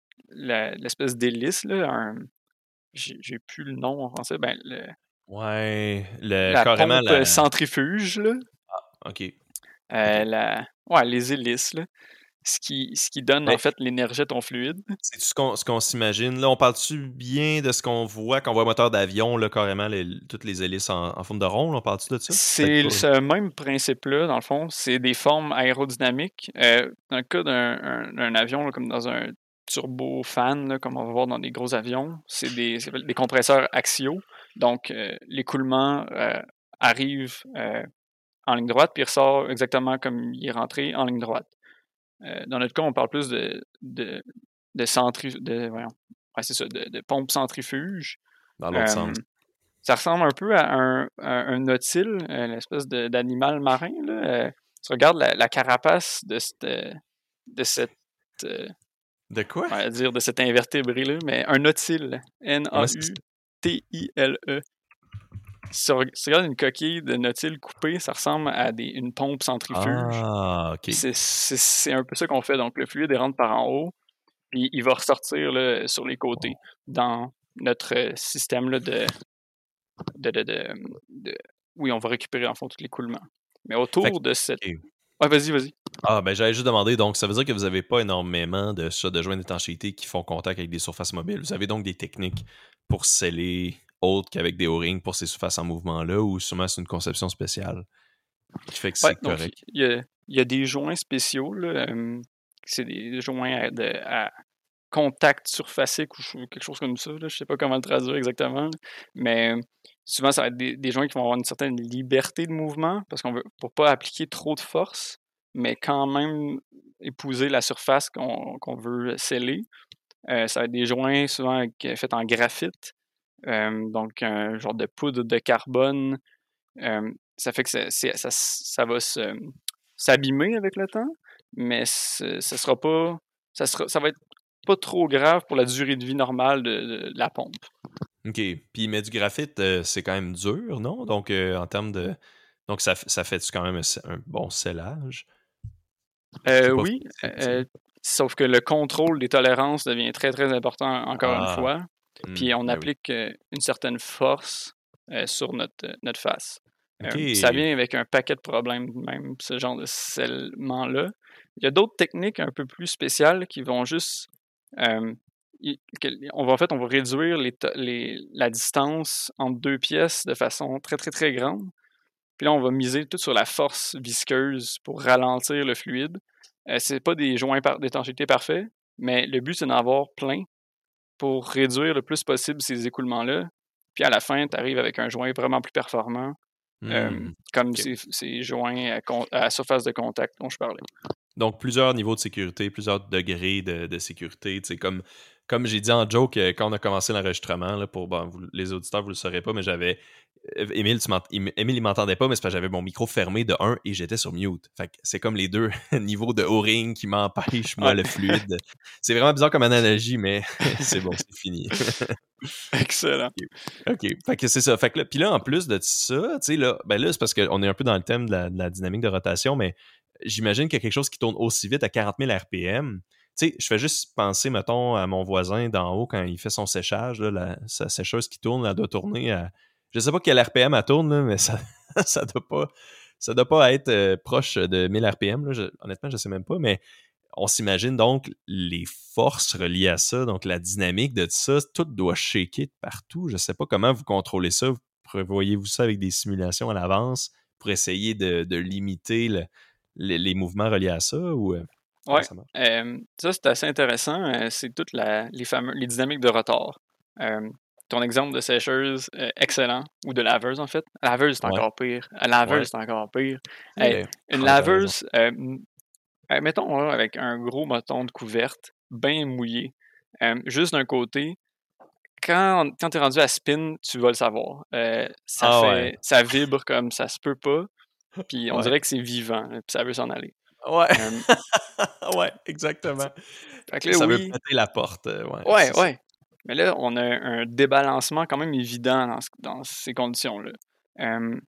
la- l'espèce d'hélice, là, un- j'ai j'ai plus le nom en français, ben, le- Ouais, le, la carrément pompe la. centrifuge, là, Ok, euh, ok. la, ouais, les hélices, là, ce qui, ce qui donne en Mais fait l'énergie à ton fluide. c'est ce qu'on ce qu'on s'imagine. Là, on parle-tu bien de ce qu'on voit quand on voit un moteur d'avion, là, carrément, les- toutes les hélices en, en forme de rond, là, on parle-tu de ça? Peut-être C'est pas. ce même principe-là, dans le fond, c'est des formes aérodynamiques. Euh, dans le cas d'un un- d'un avion, là, comme dans un turbofan, là, comme on va voir dans des gros avions, c'est des, ça s'appelle des compresseurs axiaux. Donc, euh, l'écoulement euh, arrive euh, en ligne droite, puis il ressort exactement comme il est rentré en ligne droite. Euh, dans notre cas, on parle plus de, de, de centri- de, voyons, ouais, c'est ça, de, de pompe centrifuge. Dans l'autre Euh, sens. Ça ressemble un peu à un, à un nautile, euh, l'espèce de- d'animal marin. Là. Euh, tu regardes la, la carapace de cette, euh, de cette, euh, De quoi? on va dire de cet invertébré-là, mais un nautile, Comment ça se... N A U T I L E. Si tu reg- si tu regardes une coquille de nautile coupée, ça ressemble à des, une pompe centrifuge. Ah, Puis ok. c'est c'est- c'est un peu ça qu'on fait. Donc le fluide il rentre par en haut, puis il va ressortir là, sur les côtés dans notre euh, système là, de, de, de, de, de- oui, on va récupérer en fond tout l'écoulement. Mais Fait que- autour de cette. ok. Ouais, vas-y, vas-y. Ah, ben j'allais juste demander, donc ça veut dire que vous n'avez pas énormément de ça, de joints d'étanchéité qui font contact avec des surfaces mobiles. Vous avez donc des techniques pour sceller autres qu'avec des O-rings pour ces surfaces en mouvement-là, ou sûrement c'est une conception spéciale qui fait que Ouais, c'est donc correct. il y a, il y a des joints spéciaux, là. euh, c'est des joints à, de- à contact surfacique ou ch- quelque chose comme ça. Là, je sais pas comment le traduire exactement. Là. Mais euh, souvent, ça va être des, des joints qui vont avoir une certaine liberté de mouvement parce qu'on veut pour pas appliquer trop de force, mais quand même épouser la surface qu'on qu'on veut sceller. Euh, ça va être des joints souvent avec- euh, faits en graphite, euh, donc un genre de poudre de carbone. Euh, ça fait que ça, c'est- ça, ça va se- s'abîmer avec le temps, mais ce- ça sera pas, ça sera, ça va être pas trop grave pour la durée de vie normale de, de- de la pompe. OK. Puis, mais du graphite, euh, c'est quand même dur, non? Donc, euh, en termes de. Donc, ça, f- ça fait quand même un, sc- un bon scellage. Euh, C'est pas oui, fragile, ça? euh, sauf que le contrôle des tolérances devient très très important encore une Ah, fois, hmm, puis on ben oui. applique euh, une certaine force euh, sur notre, notre face. Euh, ça OK. vient avec un paquet de problèmes, même ce genre de scellement-là. Il y a d'autres techniques un peu plus spéciales qui vont juste. euh, y- que- on va, en fait, on va réduire les to- les- la distance entre deux pièces de façon très, très, très grande. Puis là, on va miser tout sur la force visqueuse pour ralentir le fluide. Euh, c'est pas des joints par- d'étanchéité parfaits, mais le but, c'est d'en avoir plein pour réduire le plus possible ces écoulements-là. Puis à la fin, tu arrives avec un joint vraiment plus performant, euh, Hmm, comme OK. ces, ces joints à, con- à surface de contact dont je parlais. Donc, plusieurs niveaux de sécurité, plusieurs degrés de, de sécurité. Tu sais, comme, comme j'ai dit en joke euh, quand on a commencé l'enregistrement, là, pour bon, vous- les auditeurs, vous le saurez pas, mais j'avais. euh, Émile, tu m'ent- il- Émile, il m'entendait pas, mais c'est parce que j'avais mon micro fermé de un et j'étais sur mute. Fait que c'est comme les deux niveaux de O-ring qui m'empêchent, moi, Ouais, le fluide. C'est vraiment bizarre comme analogie, mais c'est bon, c'est fini. excellent. OK. Fait que c'est ça. Fait que là, puis là, en plus de ça, tu sais, là, ben là, c'est parce qu'on est un peu dans le thème de la, de la dynamique de rotation, mais j'imagine qu'il y a quelque chose qui tourne aussi vite à quarante mille R P M. Tu sais, je fais juste penser, mettons, à mon voisin d'en haut quand il fait son séchage, là, la, sa sécheuse qui tourne, elle doit tourner à... Je sais pas quel R P M elle tourne, là, mais ça, ça doit pas... Ça doit pas être euh, proche de mille R P M. Là. Je, honnêtement, je sais même pas, mais on s'imagine donc les forces reliées à ça, donc la dynamique de ça, tout doit shaker de partout. Je sais pas comment vous contrôlez ça. Vous prévoyez-vous ça avec des simulations à l'avance pour essayer de, de limiter le, les, les mouvements reliés à ça ou euh, comment Ouais, ça marche? euh, ça c'est assez intéressant. euh, c'est toutes la, les fameux, les dynamiques de rotor. Euh, ton exemple de sécheuse, euh, excellent, ou de laveuse en fait. Laveuse c'est Ouais, encore pire. La laveuse ouais. c'est encore pire. Hey, Eh, une ouais, t'as raison. laveuse, euh, m- euh, mettons là, avec un gros moton de couverte, bien mouillé, euh, juste d'un côté. Quand, quand t'es rendu à spin, tu vas le savoir. Euh, ça Ah ouais, fait, ça vibre comme ça se peut pas, puis on ouais, dirait que c'est vivant, là, puis ça veut s'en aller. ouais, Euh, ouais, exactement. fait que là, Ça veut oui, péter la porte, euh, ouais, ouais, c'est ça. ouais. Mais là, on a un débalancement quand même évident dans, ce- dans ces conditions-là. Euh,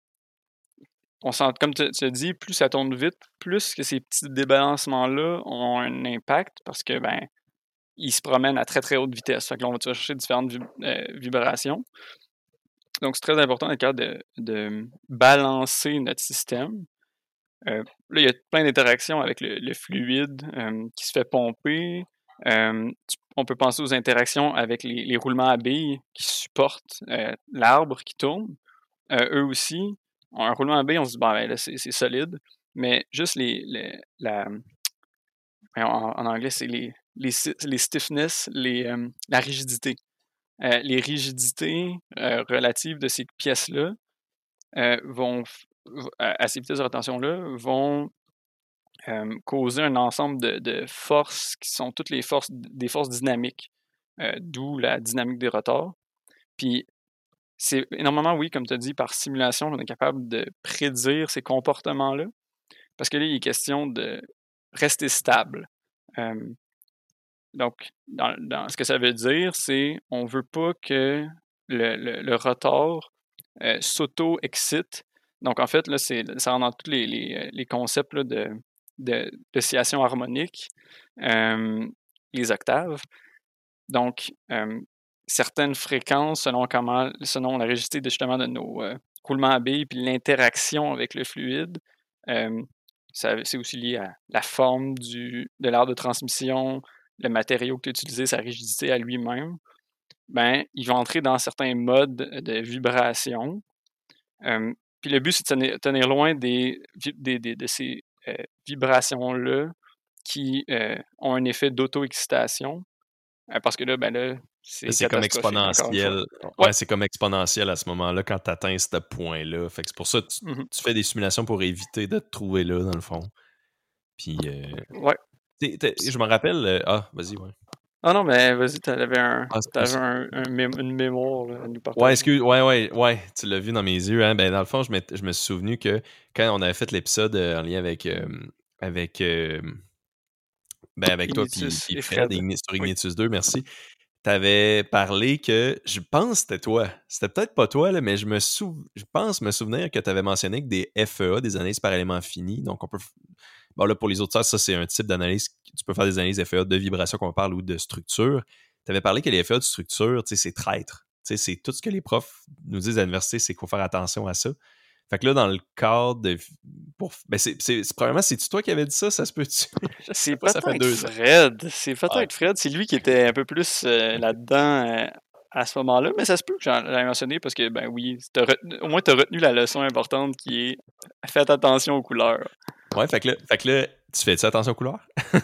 on sent, comme tu, tu as dit, plus ça tourne vite, plus que ces petits débalancements-là ont un impact parce que ben ils se promènent à très très haute vitesse. Fait que là, on va chercher différentes vib- euh, vibrations. Donc, c'est très important d'être capable de, de balancer notre système. Euh, là, il y a plein d'interactions avec le, le fluide euh, qui se fait pomper. Euh, tu- on peut penser aux interactions avec les, les roulements à billes qui supportent euh, l'arbre qui tourne. Euh, eux aussi, un roulement à billes, on se dit, bon, ben, là, c'est c'est solide. Mais juste les, les- la, en, en anglais, c'est les, les, si- les stiffness, les, euh, la rigidité. Euh, les rigidités euh, relatives de ces pièces-là euh, vont, à ces vitesses de rotation-là, vont euh, causer un ensemble de, de forces qui sont toutes les forces, des forces dynamiques, euh, d'où la dynamique des rotors. Puis, c'est énormément, oui, comme tu as dit, par simulation, on est capable de prédire ces comportements-là, parce que là, il est question de rester stable. Euh, donc, dans, dans, ce que ça veut dire, c'est on veut pas que le, le, le rotor euh, s'auto-excite. Donc, en fait, là, c'est, ça rentre dans tous les, les, les concepts là, de, de, d'oscillation harmonique, euh, les octaves. Donc, euh, certaines fréquences, selon comment, selon la rigidité de, justement de nos euh, roulements à billes, puis l'interaction avec le fluide, euh, ça, c'est aussi lié à la forme du, de l'aire de transmission, le matériau que tu as utilisé, sa rigidité à lui-même. Ben, il va entrer dans certains modes de vibration. Euh, puis le but, c'est de tenir, tenir loin des, des, des, de ces euh, vibrations-là qui euh, ont un effet d'auto-excitation. Euh, parce que là, ben là, Là, c'est c'est comme catastrophique, encore une fois. exponentiel. Ouais. Ouais, c'est comme exponentiel à ce moment-là quand tu atteins ce point-là. Fait que c'est pour ça que tu, Mhm. tu fais des simulations pour éviter de te trouver là, dans le fond. Puis, euh, Ouais. t'es- t'es- je me rappelle. euh, ah, vas-y, ouais. Ah non, mais vas-y, t'avais un, Ah, t'avais excuse. un, un mém- une mémoire là, à nous Ouais, partager. excuse. Ouais, ouais, ouais. Tu l'as vu dans mes yeux. Hein? Ben, dans le fond, je, m'étais- je me suis souvenu que quand on avait fait l'épisode euh, en lien avec, euh, avec, euh, ben, avec toi puis, Ignitus puis et Fred, Fred. Igni- sur Oui. Ignitus deux, merci. T'avais parlé que, je pense que c'était toi. C'était peut-être pas toi, là, mais je me sou... je pense me souvenir que tu avais mentionné que des F E A, des analyses par éléments finis, donc on peut. Bon, là, pour les autres, ça, ça c'est un type d'analyse. Tu peux faire des analyses F E A de vibration qu'on parle ou de structure. Tu avais parlé que les F E A de structure, tu sais, c'est traître. Tu sais, c'est tout ce que les profs nous disent à l'université, c'est qu'il faut faire attention à ça. Fait que là, dans le cadre de. Pour... Ben, c'est, c'est, c'est- probablement, c'est-tu toi qui avais dit ça? Ça se peut-tu? Je sais C'est pas, ça fait peut-être deux ans. Fred. C'est Ouais. peut-être Fred. C'est lui qui était un peu plus euh, là-dedans euh, à ce moment-là. Mais ça se peut que j'en l'ai mentionné parce que, ben oui, t'as retenu- au moins tu as retenu la leçon importante qui est faites attention aux couleurs. Ouais, fait que là, fait que là tu fais-tu attention aux couleurs?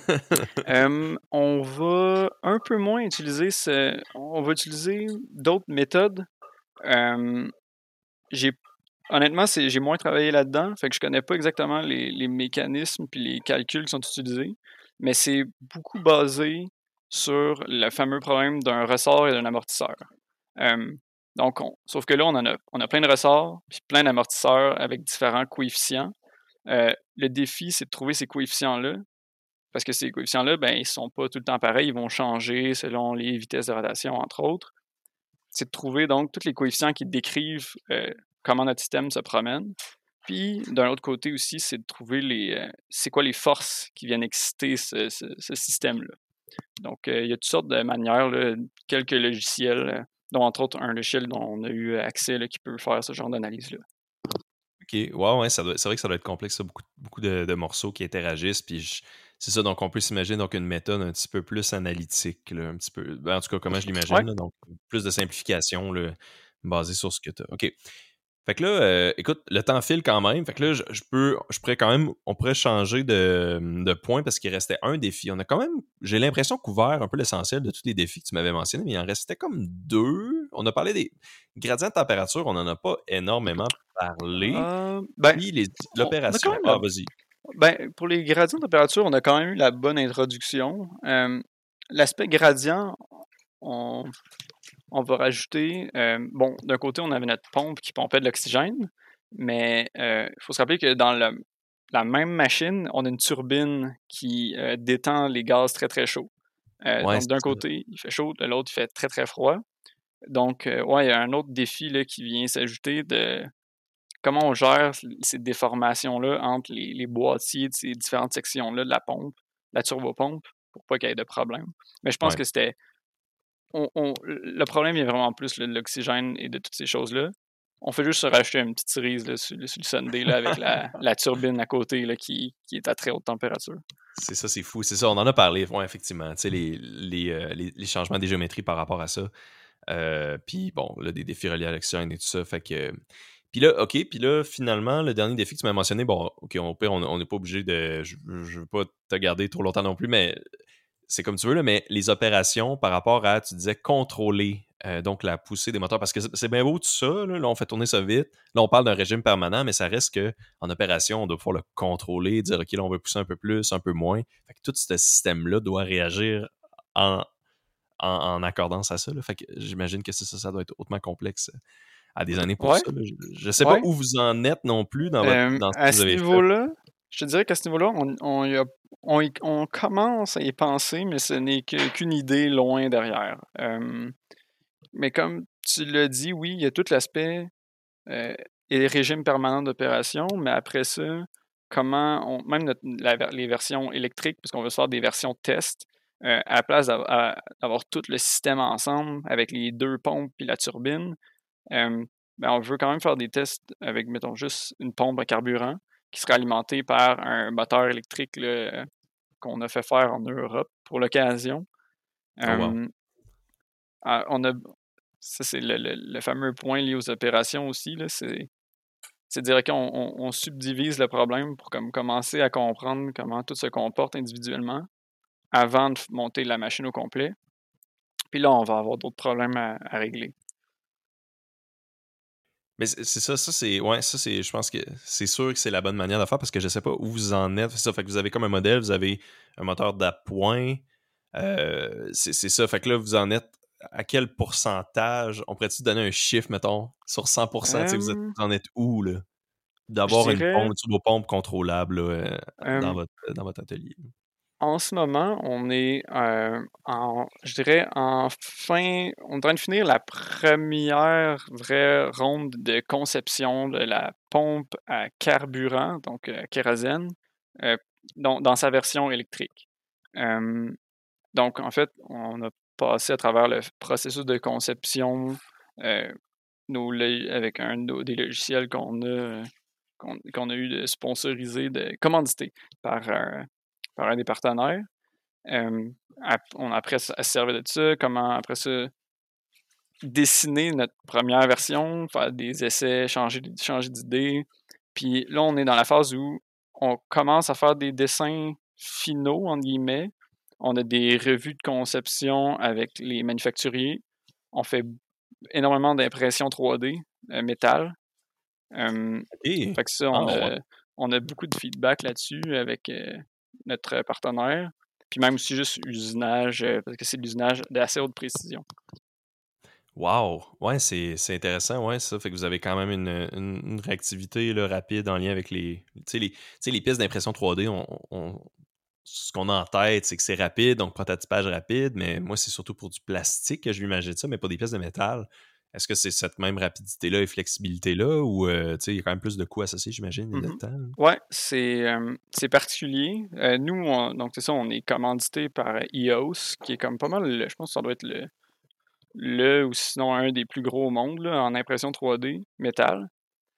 Euh, on va un peu moins utiliser ce. On va utiliser d'autres méthodes. Euh, j'ai Honnêtement, c'est, j'ai moins travaillé là-dedans, fait que je connais pas exactement les, les mécanismes puis les calculs qui sont utilisés, mais c'est beaucoup basé sur le fameux problème d'un ressort et d'un amortisseur. Euh, donc, on- sauf que là, on en a, on a plein de ressorts puis plein d'amortisseurs avec différents coefficients. Euh, le défi, c'est de trouver ces coefficients-là, parce que ces coefficients-là, ben, ils sont pas tout le temps pareils, ils vont changer selon les vitesses de rotation, entre autres. C'est de trouver donc tous les coefficients qui décrivent euh, comment notre système se promène. Puis, d'un autre côté aussi, c'est de trouver les, euh, c'est quoi les forces qui viennent exciter ce, ce- ce système-là. Donc, euh, il y a toutes sortes de manières, là, quelques logiciels, euh, dont entre autres un logiciel dont on a eu accès là, qui peut faire ce genre d'analyse-là. OK. Ouais, ouais, ça doit- c'est vrai que ça doit être complexe, ça, beaucoup, beaucoup de, de morceaux qui interagissent. Puis je- c'est ça, donc on peut s'imaginer donc une méthode un petit peu plus analytique, là, un petit peu. Ben, en tout cas, comment je Ouais. l'imagine, là, donc plus de simplification là, basée sur ce que tu as. OK. Fait que là, euh, écoute, le temps file quand même. Fait que là, je, je peux, je pourrais quand même, on pourrait changer de, de point parce qu'il restait un défi. On a quand même, j'ai l'impression, couvert un peu l'essentiel de tous les défis que tu m'avais mentionnés, mais il en restait comme deux. On a parlé des gradients de température, on n'en a pas énormément parlé. Euh, ben, Puis les- on on a quand l'opération. même la Ah, vas-y. Ben, pour les gradients de température, on a quand même eu la bonne introduction. Euh, l'aspect gradient, on, on va rajouter. Euh, bon, d'un côté, on avait notre pompe qui pompait de l'oxygène, mais il faut se rappeler que dans le- la même machine, on a une turbine qui euh, détend les gaz très très chauds. Euh, Ouais, donc, d'un c'est ça. côté, il fait chaud, de l'autre, il fait très très froid. Donc, euh, ouais, il y a un autre défi là, qui vient s'ajouter de comment on gère ces déformations-là entre les, les boîtiers de ces différentes sections-là de la pompe, la turbopompe, pour pas qu'il y ait de problème. Mais je pense Ouais. que c'était. On, on- le problème vient vraiment plus là, de l'oxygène et de toutes ces choses-là. On fait juste se rajouter une petite cerise là, sur, sur le Sunday là, avec la, la turbine à côté là, qui, qui est à très haute température. C'est ça, c'est fou. C'est ça, on en a parlé, ouais, effectivement. Tu sais, les, les, euh, les, les changements des géométries par rapport à ça. Euh, puis bon, là, des défis reliés à l'oxygène et tout ça. Fait que. Puis là, OK, puis là, finalement, le dernier défi que tu m'as mentionné, bon, OK, on peut, on n'est pas obligé de. Je, je veux pas te garder trop longtemps non plus, mais c'est comme tu veux, là, mais les opérations par rapport à, tu disais, contrôler euh, donc la poussée des moteurs. Parce que c'est c'est bien beau tout ça, là, là, on fait tourner ça vite. Là, on parle d'un régime permanent, mais ça reste que en opération, on doit pouvoir le contrôler, dire OK, là, on veut pousser un peu plus, un peu moins. Fait que tout ce système-là doit réagir en, en, en accordance à ça. Là. Fait que j'imagine que c'est ça, ça doit être hautement complexe à des années pour Ouais, ça. Là. Je ne sais pas ouais. où vous en êtes non plus dans votre Euh, dans ce à que vous ce avez fait. niveau-là, je te dirais qu'à ce niveau-là, on, on, y a- on y- on commence à y penser, mais ce n'est que- qu'une idée loin derrière. Euh, Mais comme tu l'as dit, oui, il y a tout l'aspect euh, et régime permanent d'opération, mais après ça, comment on, même notre- la ver- les versions électriques, parce qu'on veut se faire des versions test, euh, à la place d'av- à- d'avoir tout le système ensemble avec les deux pompes puis la turbine, euh, ben, on veut quand même faire des tests avec, mettons, juste une pompe à carburant qui sera alimentée par un moteur électrique là, euh, qu'on a fait faire en Europe pour l'occasion. Oh wow. Euh, ah, on a, ça, c'est le, le- le fameux point lié aux opérations aussi. Là, c'est, c'est dire qu'on on, on subdivise le problème pour comme, commencer à comprendre comment tout se comporte individuellement avant de f- monter la machine au complet. Puis là, on va avoir d'autres problèmes à, à régler. Mais c'est c'est ça, ça c'est. Ouais, ça c'est. Je pense que c'est sûr que c'est la bonne manière de faire parce que je sais pas où vous en êtes. C'est ça. Fait que vous avez comme un modèle, vous avez un moteur d'appoint. Euh, c'est c'est ça. Fait que là, vous en êtes à quel pourcentage? On pourrait-tu donner un chiffre, mettons, sur cent pour cent? Tu sais, vous, êtes, Euh, vous en êtes où, là? je D'avoir une pompe, dirais, une turbopompe contrôlable là, euh, dans, euh, votre, dans votre atelier. en ce moment, on est euh, en, je dirais, en fin, on est en train de finir la première vraie ronde de conception de la pompe à carburant, donc euh, kérosène, euh, dans, dans sa version électrique. Euh, donc, en fait, on a passé à travers le processus de conception euh, nos, lo- avec un nos- des logiciels qu'on a, euh, qu'on, qu'on a eu de sponsoriser, de commandité par, euh, par un des partenaires. Euh, ap- on a après à se servir de ça, comment après ça dessiner notre première version, faire des essais, changer, changer d'idée. Puis là, on est dans la phase où on commence à faire des dessins finaux, entre guillemets. On a des revues de conception avec les manufacturiers. On fait énormément d'impression trois D, euh, métal. Euh, OK. fait que ça, on Ah, ouais. a, on a beaucoup de feedback là-dessus avec euh, notre partenaire. Puis même aussi juste usinage, euh, parce que c'est de l'usinage d'assez haute précision. Wow! Ouais, c'est c'est intéressant, ouais, ça. Fait que vous avez quand même une, une, une réactivité là, rapide en lien avec les. Tu sais, les, tu sais, les pistes d'impression trois D, on, on- ce qu'on a en tête, c'est que c'est rapide, donc prototypage rapide, mais moi, c'est surtout pour du plastique que je m'imagine ça, mais pas des pièces de métal. est-ce que c'est cette même rapidité-là et flexibilité-là ou euh, il y a quand même plus de coûts associés, j'imagine, et de Mhm. temps? Là? Ouais, c'est euh, c'est particulier. Euh, nous, on- donc c'est ça, on est commandité par E O S, qui est comme pas mal, le- je pense que ça doit être le, le ou sinon un des plus gros au monde là, en impression trois D métal.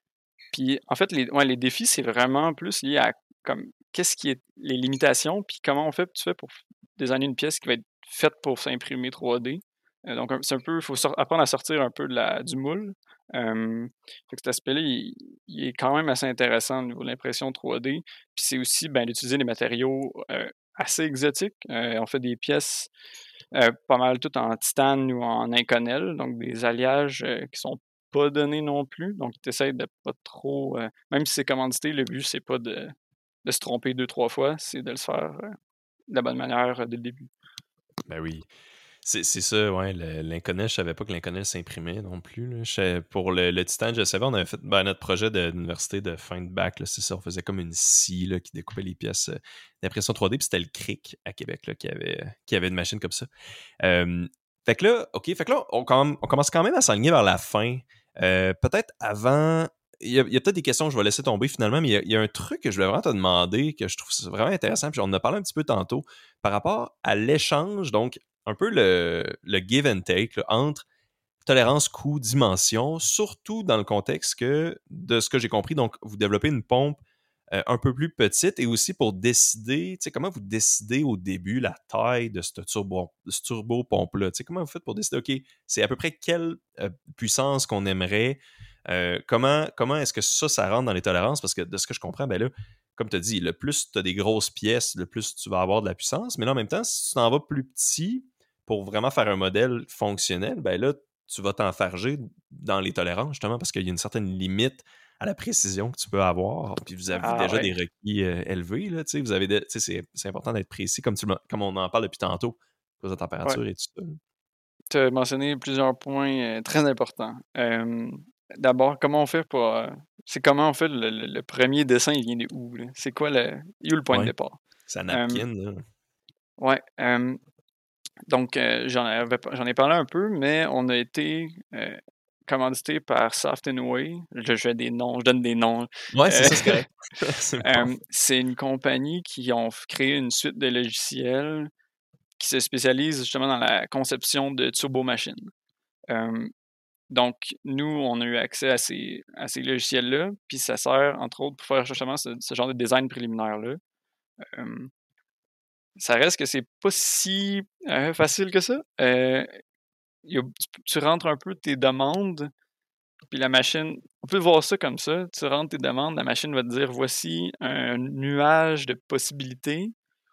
Puis en fait, les, ouais, les défis, c'est vraiment plus lié à comme qu'est-ce qui est les limitations, puis comment on fait, tu fais pour designer une pièce qui va être faite pour s'imprimer trois D. Euh, donc un- c'est un peu, il faut sor- apprendre à sortir un peu de la, du moule. Euh, fait que cet aspect-là, il, il est quand même assez intéressant au niveau de l'impression trois D. Puis c'est aussi ben, d'utiliser des matériaux euh, assez exotiques. Euh, on fait des pièces euh, pas mal toutes en titane ou en inconel, donc des alliages euh, qui sont pas donnés non plus. Donc, tu essaies de pas trop. Euh, même si c'est commandité, le but, c'est pas de, de se tromper deux, trois fois, c'est de le faire euh, de la bonne manière euh, dès le début. Ben oui. C'est c'est ça, ouais. le- L'Inconel, je savais pas que l'Inconel s'imprimait non plus. Là. Je savais- pour le, le Titan, je savais, on avait fait ben, notre projet de- d'université de fin de bac, là, c'est ça. On faisait comme une scie là, qui découpait les pièces euh, d'impression trois D, puis c'était le C R I C à Québec là, qui, avait, qui avait une machine comme ça. Euh, fait que là, OK, fait que là, on, quand même- on commence quand même à s'aligner vers la fin. Euh, peut-être avant. Il y a, il y a peut-être des questions que je vais laisser tomber finalement, mais il y, a, il y a un truc que je voulais vraiment te demander que je trouve ça vraiment intéressant, puis on en a parlé un petit peu tantôt, par rapport à l'échange, donc un peu le, le give and take là, entre tolérance, coût, dimension, surtout dans le contexte que, de ce que j'ai compris, donc vous développez une pompe euh, un peu plus petite et aussi pour décider, tu sais, comment vous décidez au début la taille de ce turbo, de ce turbo pompe-là. Tu sais, comment vous faites pour décider, OK, c'est à peu près quelle euh, puissance qu'on aimerait, euh, comment, comment est-ce que ça, ça rentre dans les tolérances? Parce que de ce que je comprends, ben là, comme tu as dit, le plus tu as des grosses pièces, le plus tu vas avoir de la puissance, mais là, en même temps, si tu t'en vas plus petit pour vraiment faire un modèle fonctionnel, ben là, tu vas t'enfarger dans les tolérances, justement, parce qu'il y a une certaine limite à la précision que tu peux avoir. Puis vous avez Ah déjà ouais. des requis euh, élevés, là, tu sais, vous avez de- tu sais, c'est, c'est important d'être précis, comme, tu, l'as- comme on en parle depuis tantôt, cause de Ouais. température et tout ça. Tu as mentionné plusieurs points euh, très importants. Euh, D'abord, comment on fait pour. Euh, c'est comment on fait le, le- le premier dessin, il vient de où? Là? C'est quoi le. Il est où le point de Ouais, départ? ça Euh, napkin, là. ouais. euh, Donc, euh, j'en avais, j'en ai parlé un peu, mais on a été euh, commandité par Soft and Way. Je, je fais des noms, je donne des noms. Ouais, c'est Euh, ça, c'est correct. c'est bon. euh, c'est une compagnie qui ont créé une suite de logiciels qui se spécialise justement dans la conception de turbo-machines. Euh, donc, nous, on a eu accès à ces, à ces logiciels-là, puis ça sert, entre autres, pour faire justement ce, ce genre de design préliminaire-là. Euh, Ça reste que c'est pas si euh, facile que ça. Euh, il y a- tu, tu rentres un peu tes demandes, puis la machine, on peut voir ça comme ça, tu rentres tes demandes, la machine va te dire voici un nuage de possibilités,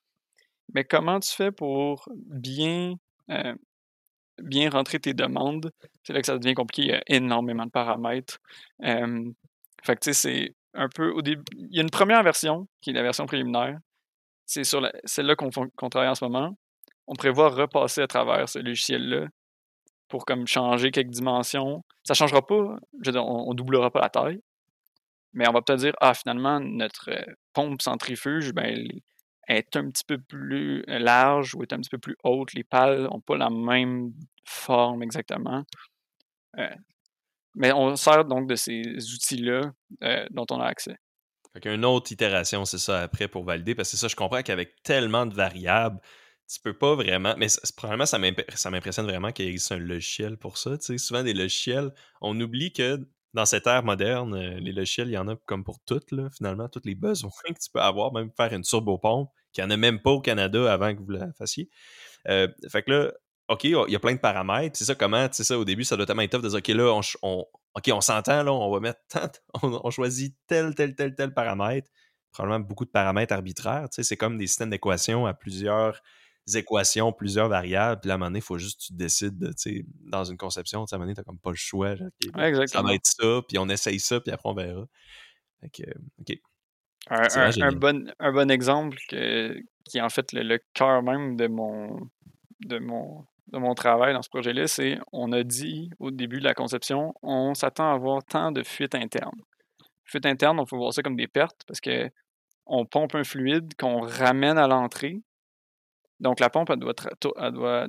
mais comment tu fais pour bien, euh, bien rentrer tes demandes? C'est là que ça devient compliqué, il y a énormément de paramètres. Euh, fait que tu sais, c'est un peu au début, il y a une première version qui est la version préliminaire, c'est sur la- celle-là qu'on fon- qu'on travaille en ce moment. On prévoit repasser à travers ce logiciel-là pour comme changer quelques dimensions. Ça ne changera pas, je veux dire, on, on doublera pas la taille, mais on va peut-être dire, ah, finalement, notre euh, pompe centrifuge, ben, elle est un petit peu plus euh, large ou est un petit peu plus haute. Les pales n'ont pas la même forme exactement. Euh, mais on sert donc de ces outils-là euh, dont on a accès. Fait qu'une autre itération, c'est ça, après, pour valider, parce que c'est ça, je comprends qu'avec tellement de variables, tu peux pas vraiment, mais c'est- probablement ça m'imp- ça m'impressionne vraiment qu'il existe un logiciel pour ça. Tu sais, souvent des logiciels, on oublie que dans cette ère moderne, euh, les logiciels, il y en a comme pour toutes, là, finalement, tous les besoins que tu peux avoir, même faire une turbopompe, qu'il n'y en a même pas au Canada avant que vous la fassiez. Euh, fait que là, OK, il y a plein de paramètres. C'est ça, comment, tu sais, ça, au début, ça doit tellement être tough de dire, OK, là, on, ch- on- OK, on s'entend, là, on va mettre tant, on, on choisit tel, tel, tel, tel paramètre. Probablement beaucoup de paramètres arbitraires. Tu sais, c'est comme des systèmes d'équations à plusieurs équations, plusieurs variables. Puis là, à un moment donné, il faut juste que tu décides, de, tu sais, dans une conception, tu sais, à un moment donné, t'as comme pas le choix. Genre, OK, Ouais, ben, ça va exactement. être ça, puis on essaye ça, puis après, on verra. Fait que, OK, Un, c'est vraiment un- un génial. bon, un bon exemple que- qui est en fait le, le cœur même de mon, de mon, de mon travail dans ce projet-là, c'est on a dit au début de la conception, on s'attend à avoir tant de fuites internes. Fuites internes, on peut voir ça comme des pertes parce que on pompe un fluide qu'on ramène à l'entrée. Donc la pompe, elle doit, tra- to- elle doit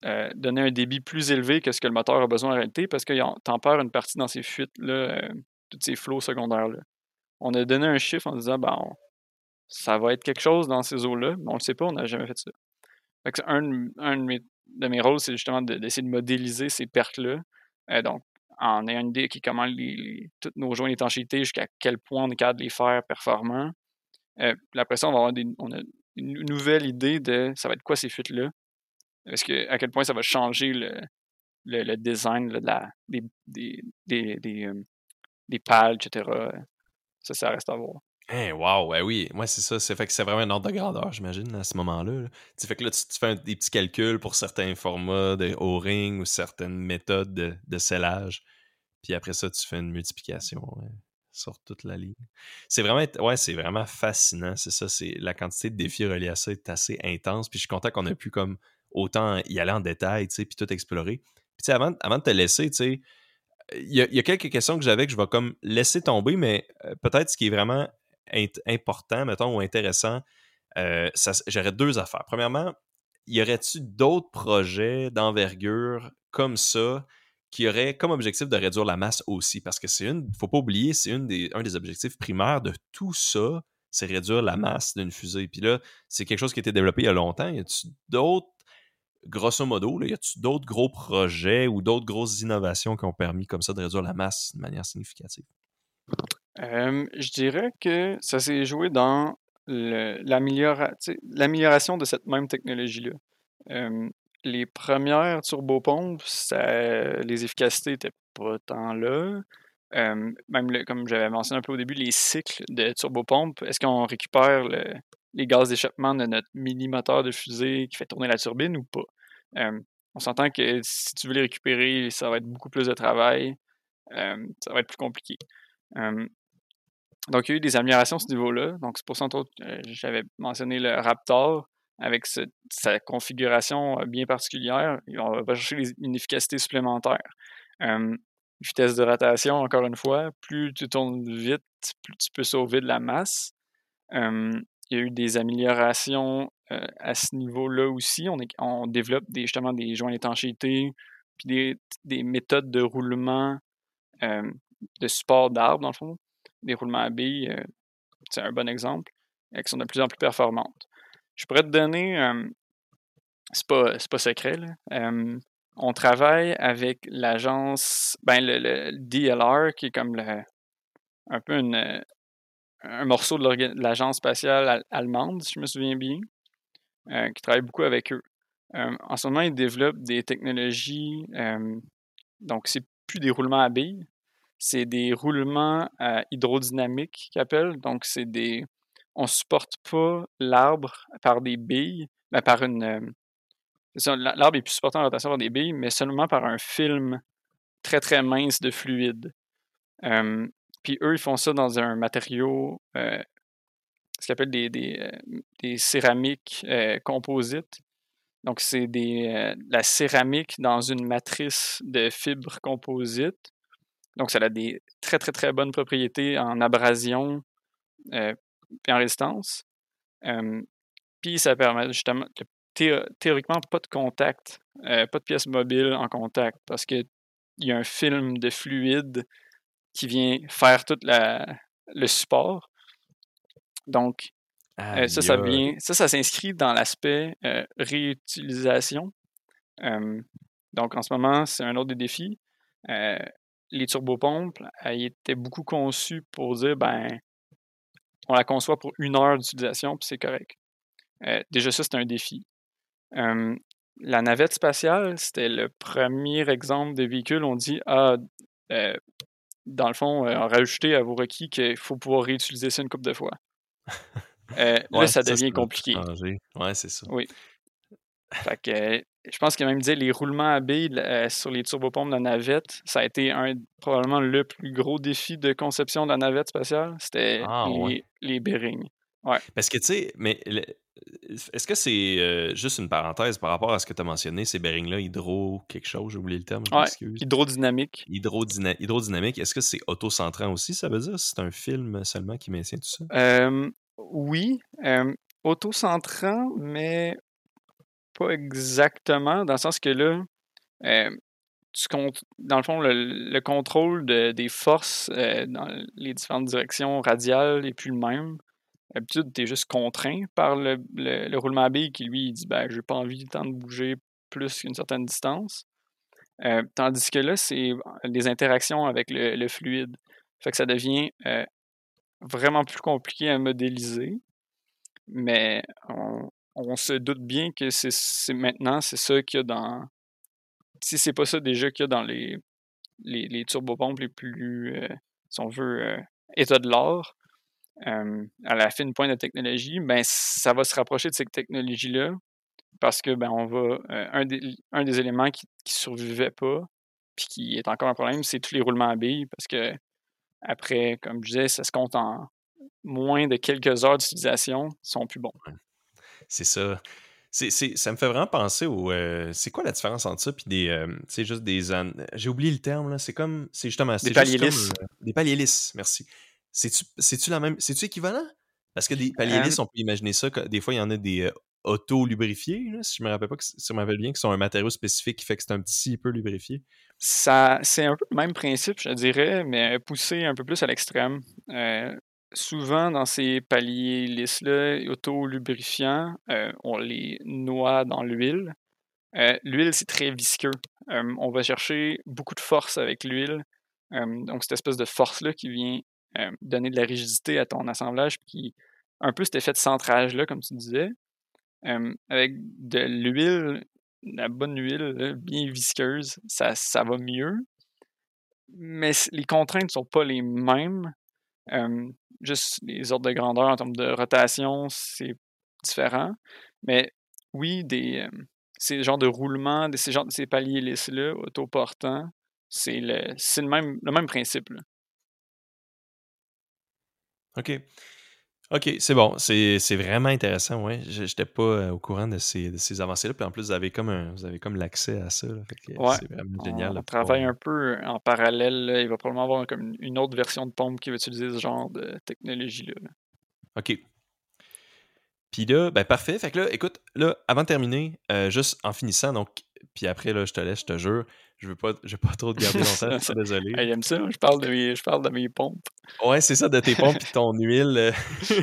euh, donner un débit plus élevé que ce que le moteur a besoin en réalité parce qu'il t'en perd une partie dans ces fuites-là, euh, tous ces flots secondaires-là. On a donné un chiffre en disant, ben, on- ça va être quelque chose dans ces eaux-là, mais on le sait pas, on n'a jamais fait ça. Fait que c'est un, de- un de, mes, de mes rôles, c'est justement de- d'essayer de modéliser ces pertes-là. Euh, donc, en ayant une idée qui comment les, les- tous nos joints d'étanchéité, jusqu'à quel point on est capable de les faire performants. Euh, puis après ça, on va avoir des, on a une nouvelle idée de ça va être quoi ces fuites-là. Est-ce que, à quel point ça va changer le, le, le design là, de la, des, des, des, des, euh, des pales, et cetera. Ça, ça reste à voir. Hein, wow, ouais, oui, moi c'est ça, c'est fait que c'est vraiment un ordre de grandeur, j'imagine, à ce moment-là. Là. Tu sais, fait que là, tu, tu fais un- des petits calculs pour certains formats de O-ring ou certaines méthodes de, de scellage, puis après ça, tu fais une multiplication ouais, sur toute la ligne. C'est vraiment, ouais, c'est vraiment fascinant, c'est ça, c'est la quantité de défis reliés à ça est assez intense, puis je suis content qu'on ait pu comme autant y aller en détail, tu sais, puis tout explorer. Puis tu sais, avant, avant de te laisser, tu sais, il y, a, il y a quelques questions que j'avais que je vais comme laisser tomber, mais euh, peut-être ce qui est vraiment int- important, mettons, ou intéressant, euh, ça- j'aurais deux affaires. Premièrement, y aurait-tu d'autres projets d'envergure comme ça qui auraient comme objectif de réduire la masse aussi? Parce que c'est une, faut pas oublier, c'est une des, un des objectifs primaires de tout ça, c'est réduire la masse d'une fusée. Puis là, c'est quelque chose qui a été développé il y a longtemps. Y a-tu d'autres grosso modo, là, y a-t-il d'autres gros projets ou d'autres grosses innovations qui ont permis comme ça de réduire la masse de manière significative? Euh, je dirais que ça s'est joué dans le- l'améliora- tu sais, l'amélioration de cette même technologie-là. Euh, les premières turbopompes, ça- les efficacités n'étaient pas tant là. Euh, même le- comme j'avais mentionné un peu au début, les cycles de turbopompe, est-ce qu'on récupère le- les gaz d'échappement de notre mini-moteur de fusée qui fait tourner la turbine ou pas? Euh, on s'entend que si tu veux les récupérer, ça va être beaucoup plus de travail, euh, ça va être plus compliqué. Euh, donc, il y a eu des améliorations à ce niveau-là. Donc, c'est pour ça, entre autres, euh, j'avais mentionné le Raptor avec ce- sa configuration euh, bien particulière. Et on va chercher les- une efficacité supplémentaire. Euh, vitesse de rotation, encore une fois, plus tu tournes vite, plus tu peux sauver de la masse. Euh, il y a eu des améliorations euh, à ce niveau-là aussi. On, est, on développe des, justement des joints d'étanchéité, puis des, des méthodes de roulement, euh, de support d'arbres, dans le fond. Des roulements à billes, euh, c'est un bon exemple, euh, qui sont de plus en plus performantes. Je pourrais te donner, euh, c'est pas, c'est pas secret, là. Euh, on travaille avec l'agence, ben le, le D L R, qui est comme le, un peu une, un morceau de l'orga- de l'agence spatiale al- allemande, si je me souviens bien, euh, qui travaille beaucoup avec eux. Euh, en ce moment, ils développent des technologies, euh, donc c'est plus des roulements à billes, c'est des roulements euh, hydrodynamiques qu'ils appellent. Donc, c'est des. On supporte pas l'arbre par des billes, mais par une. euh, c'est ça, la- l'arbre est plus supporté en rotation par des billes, mais seulement par un film très très mince de fluide. Euh, Puis eux, ils font ça dans un matériau, euh, ce qu'ils appellent des, des, euh, des céramiques euh, composites. Donc, c'est des, euh, la céramique dans une matrice de fibres composites. Donc, ça a des très, très, très bonnes propriétés en abrasion euh, et en résistance. Euh, Puis, ça permet justement, que thé- théoriquement, pas de contact, euh, pas de pièce mobile en contact, parce qu'il y a un film de fluide qui vient faire tout la, le support. Donc, euh, ça, Aïe, ça aïe. vient, ça, ça s'inscrit dans l'aspect euh, réutilisation. Euh, donc, en ce moment, c'est un autre des défis. Euh, les turbopompes, elles étaient beaucoup conçues pour dire, ben, on la conçoit pour une heure d'utilisation, puis c'est correct. Euh, déjà, ça, c'est un défi. Euh, la navette spatiale, c'était le premier exemple de véhicule. On dit, ah, euh, dans le fond, euh, rajouter à vos requis qu'il faut pouvoir réutiliser ça une couple de fois. Euh, là, Ouais, ça ça, ça devient va tout compliqué. changer. Ouais, c'est ça. Oui. Fait que euh, je pense qu'il même disait les roulements à billes euh, sur les turbopompes de la navette, ça a été un, probablement le plus gros défi de conception de la navette spatiale. C'était Ah, ouais. les, les bearings. Ouais. Parce que, tu sais, mais le- est-ce que c'est euh, juste une parenthèse par rapport à ce que tu as mentionné, ces bearings-là, hydro quelque chose, j'ai oublié le terme, je Ouais. m'excuse. Hydrodynamique. Hydrodyna- hydrodynamique, est-ce que c'est autocentrant aussi, ça veut dire? C'est un film seulement qui maintient tout ça? Euh, oui. Euh, autocentrant, mais pas exactement, dans le sens que là, euh, tu comptes, dans le fond, le, le contrôle de, des forces euh, dans les différentes directions radiales n'est plus le même. D'habitude, tu es juste contraint par le, le, le roulement à billes qui, lui, il dit ben, j'ai pas envie tant de bouger plus qu'une certaine distance. Euh, tandis que là, c'est des interactions avec le, le fluide. Fait que ça devient euh, vraiment plus compliqué à modéliser, mais on, on se doute bien que c'est, c'est maintenant, c'est ça qu'il y a dans. Si c'est pas ça déjà qu'il y a dans les, les, les turbopompes les plus, euh, si on veut, euh, état de l'art, euh, à la fine pointe de technologie, ben ça va se rapprocher de cette technologie-là parce que ben on va. Euh, un, des, un des éléments qui ne survivait pas, puis qui est encore un problème, c'est tous les roulements à billes parce que après, comme je disais, ça se compte en moins de quelques heures d'utilisation, ils sont plus bons. C'est ça. C'est, c'est, ça me fait vraiment penser au. Euh, c'est quoi la différence entre ça puis des. Euh, tu sais, juste des. An... J'ai oublié le terme, là. C'est comme. C'est justement. Des C'est juste paliers comme. lisses. Euh, des paliers lisses. Merci. C'est-tu, c'est-tu la même. C'est-tu équivalent? Parce que des paliers Euh, lisses, on peut imaginer ça. Que des fois, il y en a des euh, auto-lubrifiés, là, si je me rappelle pas. Que, si je me rappelle bien, qui sont un matériau spécifique qui fait que c'est un petit peu lubrifié. ça, c'est un peu le même principe, je dirais, mais poussé un peu plus à l'extrême. Euh, souvent, dans ces paliers lisses-là, auto-lubrifiants, euh, on les noie dans l'huile. Euh, l'huile, c'est très visqueux. Euh, on va chercher beaucoup de force avec l'huile. Euh, donc, cette espèce de force-là qui vient euh, donner de la rigidité à ton assemblage, puis un peu cet effet de centrage-là, comme tu disais. Euh, avec de l'huile, la bonne huile, là, bien visqueuse, ça, ça va mieux. Mais les contraintes ne sont pas les mêmes. Euh, juste les ordres de grandeur en termes de rotation, c'est différent. Mais oui, des, euh, ces genres de roulements, ces, genres, ces paliers lisses-là, autoportants, c'est le, c'est le même, le même principe. Là. OK. OK, c'est bon. C'est, c'est vraiment intéressant, ouais. Je n'étais pas euh, au courant de ces, de ces avancées-là. Puis en plus, vous avez comme, un, vous avez comme l'accès à ça. Là. Fait que Ouais, c'est vraiment génial on, de on pouvoir. travaille un peu en parallèle. Là. Il va probablement avoir comme une, une autre version de pompe qui va utiliser ce genre de technologie-là. Là. OK. Puis là, ben parfait. Fait que là, écoute, là, avant de terminer, euh, juste en finissant, donc, puis après, là, je te laisse, je te jure, je veux pas, je veux pas trop te garder longtemps, je ça, suis ça, pas désolé. hey, j'aime ça, je parle de mes, je parle de mes pompes. Ouais, c'est ça, de tes pompes puis de ton huile. euh.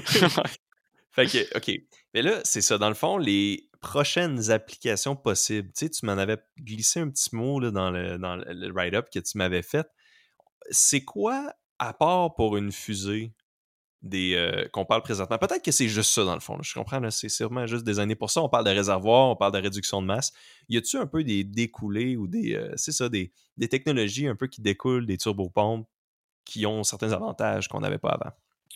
Fait que, OK. Mais là, c'est ça. Dans le fond, les prochaines applications possibles, tu sais, tu m'en avais glissé un petit mot là, dans le, dans le le write-up que tu m'avais fait. C'est quoi, à part pour une fusée, des euh, qu'on parle présentement? Peut-être que c'est juste ça, dans le fond. Là. Je comprends, là, c'est sûrement juste des années pour ça. On parle de réservoir, on parle de réduction de masse. Y a-tu un peu des découlés ou des, euh, c'est ça, des, des technologies un peu qui découlent des turbopompes qui ont certains avantages qu'on n'avait pas avant?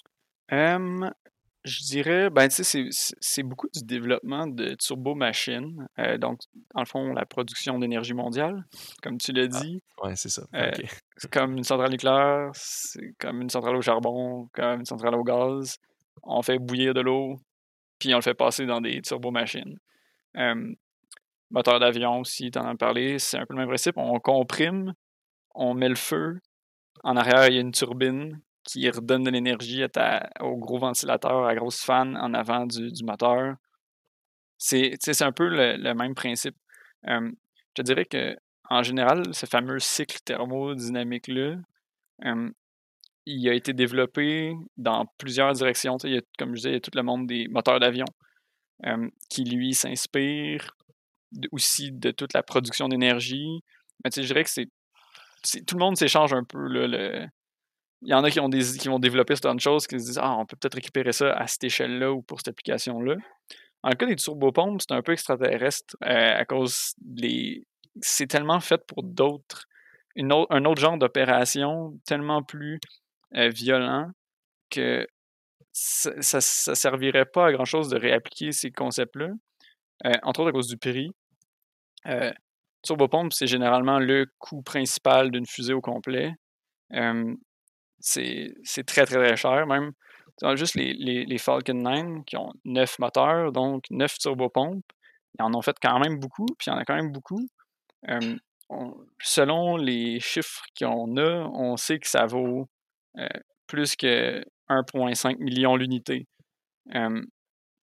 Hum, je dirais, ben, tu sais, c'est, c'est c'est beaucoup du développement de turbomachines. Euh, donc, dans le fond, la production d'énergie mondiale, comme tu l'as Ah, dit. ouais, c'est ça. Euh, OK. c'est comme une centrale nucléaire, c'est comme une centrale au charbon, comme une centrale au gaz. On fait bouillir de l'eau, puis on le fait passer dans des turbomachines. Euh, moteur d'avion aussi, t'en as parlé, c'est un peu le même principe. On comprime, on met le feu. En arrière, il y a une turbine qui redonne de l'énergie à ta- au gros ventilateur, à grosse fan en avant du, du moteur. C'est, tu sais, c'est un peu le, le même principe. Euh, je te dirais que en général, ce fameux cycle thermodynamique-là, euh, il a été développé dans plusieurs directions. Tu sais, il y a, comme je disais, il y a tout le monde des moteurs d'avion euh, qui, lui, s'inspire de- aussi de toute la production d'énergie. Mais tu sais, je dirais que c'est, c'est- tout le monde s'échange un peu là, le, il y en a qui, ont des, qui vont développer certaines choses qui se disent ah, on peut peut-être récupérer ça à cette échelle-là ou pour cette application-là. En le cas des turbopompes, c'est un peu extraterrestre euh, à cause des. C'est tellement fait pour d'autres. Une autre, un autre genre d'opération tellement plus euh, violent que ça, ça, ça servirait pas à grand chose de réappliquer ces concepts-là. Euh, entre autres à cause du prix. Euh, turbopompe, c'est généralement le coût principal d'une fusée au complet. Euh, c'est c'est très, très, très cher. Même, juste les, les, les Falcon neuf qui ont neuf moteurs, donc neuf turbopompes, ils en ont fait quand même beaucoup, puis il y en a quand même beaucoup. Euh, on- selon les chiffres qu'on a, on sait que ça vaut euh, plus que un virgule cinq million l'unité. Euh,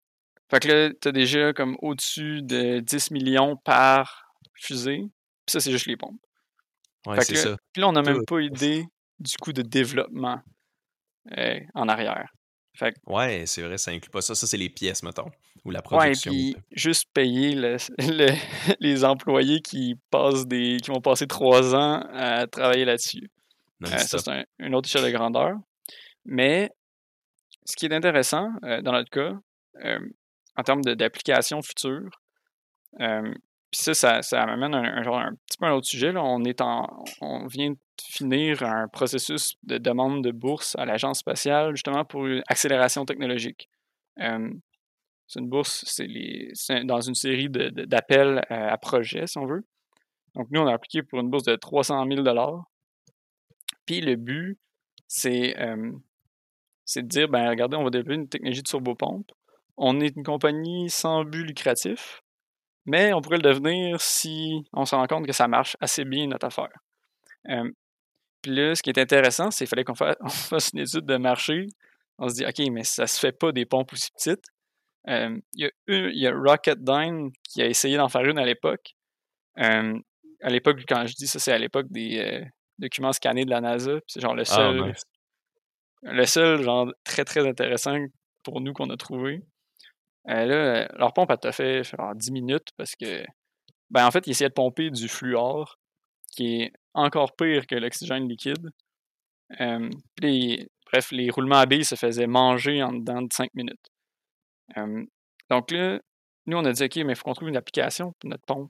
Fait que là, t'as déjà comme au-dessus de dix millions par fusée. Puis ça, c'est juste les pompes. Ouais, Fait c'est que là, ça. puis là, on n'a Tout. même pas idée du coût de développement euh, en arrière. Fait que, Ouais, c'est vrai, ça inclut pas ça. Ça, c'est les pièces, mettons, ou la ouais, et production. puis juste payer le- le- les employés qui passent des qui vont passer trois ans à travailler là-dessus. Euh, ça, Non-stop. c'est un- une autre échelle de grandeur. Mais ce qui est intéressant euh, dans notre cas, euh, en termes de- d'applications futures, euh, puis ça, ça, ça m'amène un, un genre un petit peu à un autre sujet. Là. On est en, on vient de finir un processus de demande de bourse à l'Agence spatiale justement pour une accélération technologique. Euh, c'est une bourse, c'est, les, c'est dans une série de, de- d'appels à, à projets, si on veut. Donc nous, on a appliqué pour une bourse de trois cent mille dollars. Puis le but, c'est euh, c'est de dire, ben regardez, on va développer une technologie de turbopompe. On est une compagnie sans but lucratif, mais on pourrait le devenir si on se rend compte que ça marche assez bien notre affaire. Euh, Puis là, ce qui est intéressant, c'est qu'il fallait qu'on fasse, on fasse une étude de marché. On se dit, OK, mais ça se fait pas des pompes aussi petites. Euh, Il y a une- il y a Rocketdyne qui a essayé d'en faire une à l'époque. Euh, à l'époque, quand je dis ça, c'est à l'époque des euh, documents scannés de la NASA. Puis c'est genre le Ah, seul, nice. le seul genre très très intéressant pour nous qu'on a trouvé. Euh, là, euh, leur pompe, elle t'a fait genre dix minutes parce que, ben en fait, ils essayaient de pomper du fluor qui est encore pire que l'oxygène liquide. Euh, puis les- bref, les roulements à billes se faisaient manger en dedans de cinq minutes. Euh, donc là, nous, on a dit, OK, mais il faut qu'on trouve une application pour notre pompe.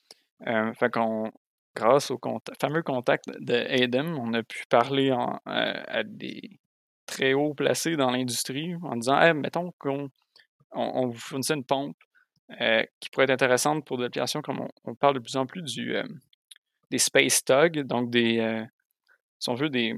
Euh, fait qu'on, grâce au contact- fameux contact de Adam, on a pu parler en- euh, à des très hauts placés dans l'industrie en disant, hey, mettons qu'on on, on vous fournissait une pompe euh, qui pourrait être intéressante pour des applications comme on, on parle de plus en plus du, euh, des space tugs, donc des, euh, si on veut, des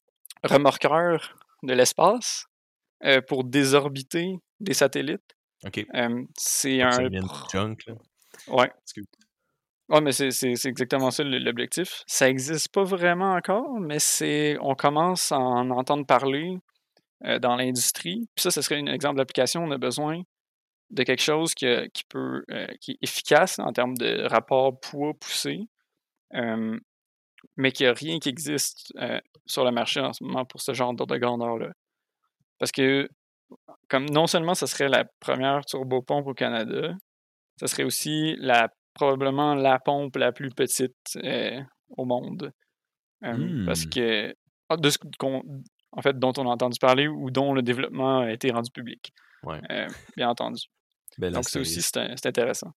remorqueurs de l'espace euh, pour désorbiter des satellites. OK. Euh, c'est Pas que ça un... devienne du junk, là. Ouais. Excuse. Ouais, mais c'est c'est- c'est exactement ça le- l'objectif. Ça n'existe pas vraiment encore, mais c'est on commence à en entendre parler euh, dans l'industrie. Puis ça, ce serait un exemple d'application. On a besoin de quelque chose que- qui peut euh, qui est efficace en termes de rapport poids-poussée, euh, mais qu'il n'y a rien qui existe euh, sur le marché en ce moment pour ce genre d'ordre de grandeur-là. Parce que comme non seulement ce serait la première turbopompe au Canada, ce serait aussi la probablement la pompe la plus petite euh, au monde. Euh, parce Hmm. que ah, de ce qu'on en fait dont on a entendu parler ou dont le développement a été rendu public. Ouais. Euh, bien entendu. Bel Donc ça aussi, astérisque. c'est un- c'est intéressant.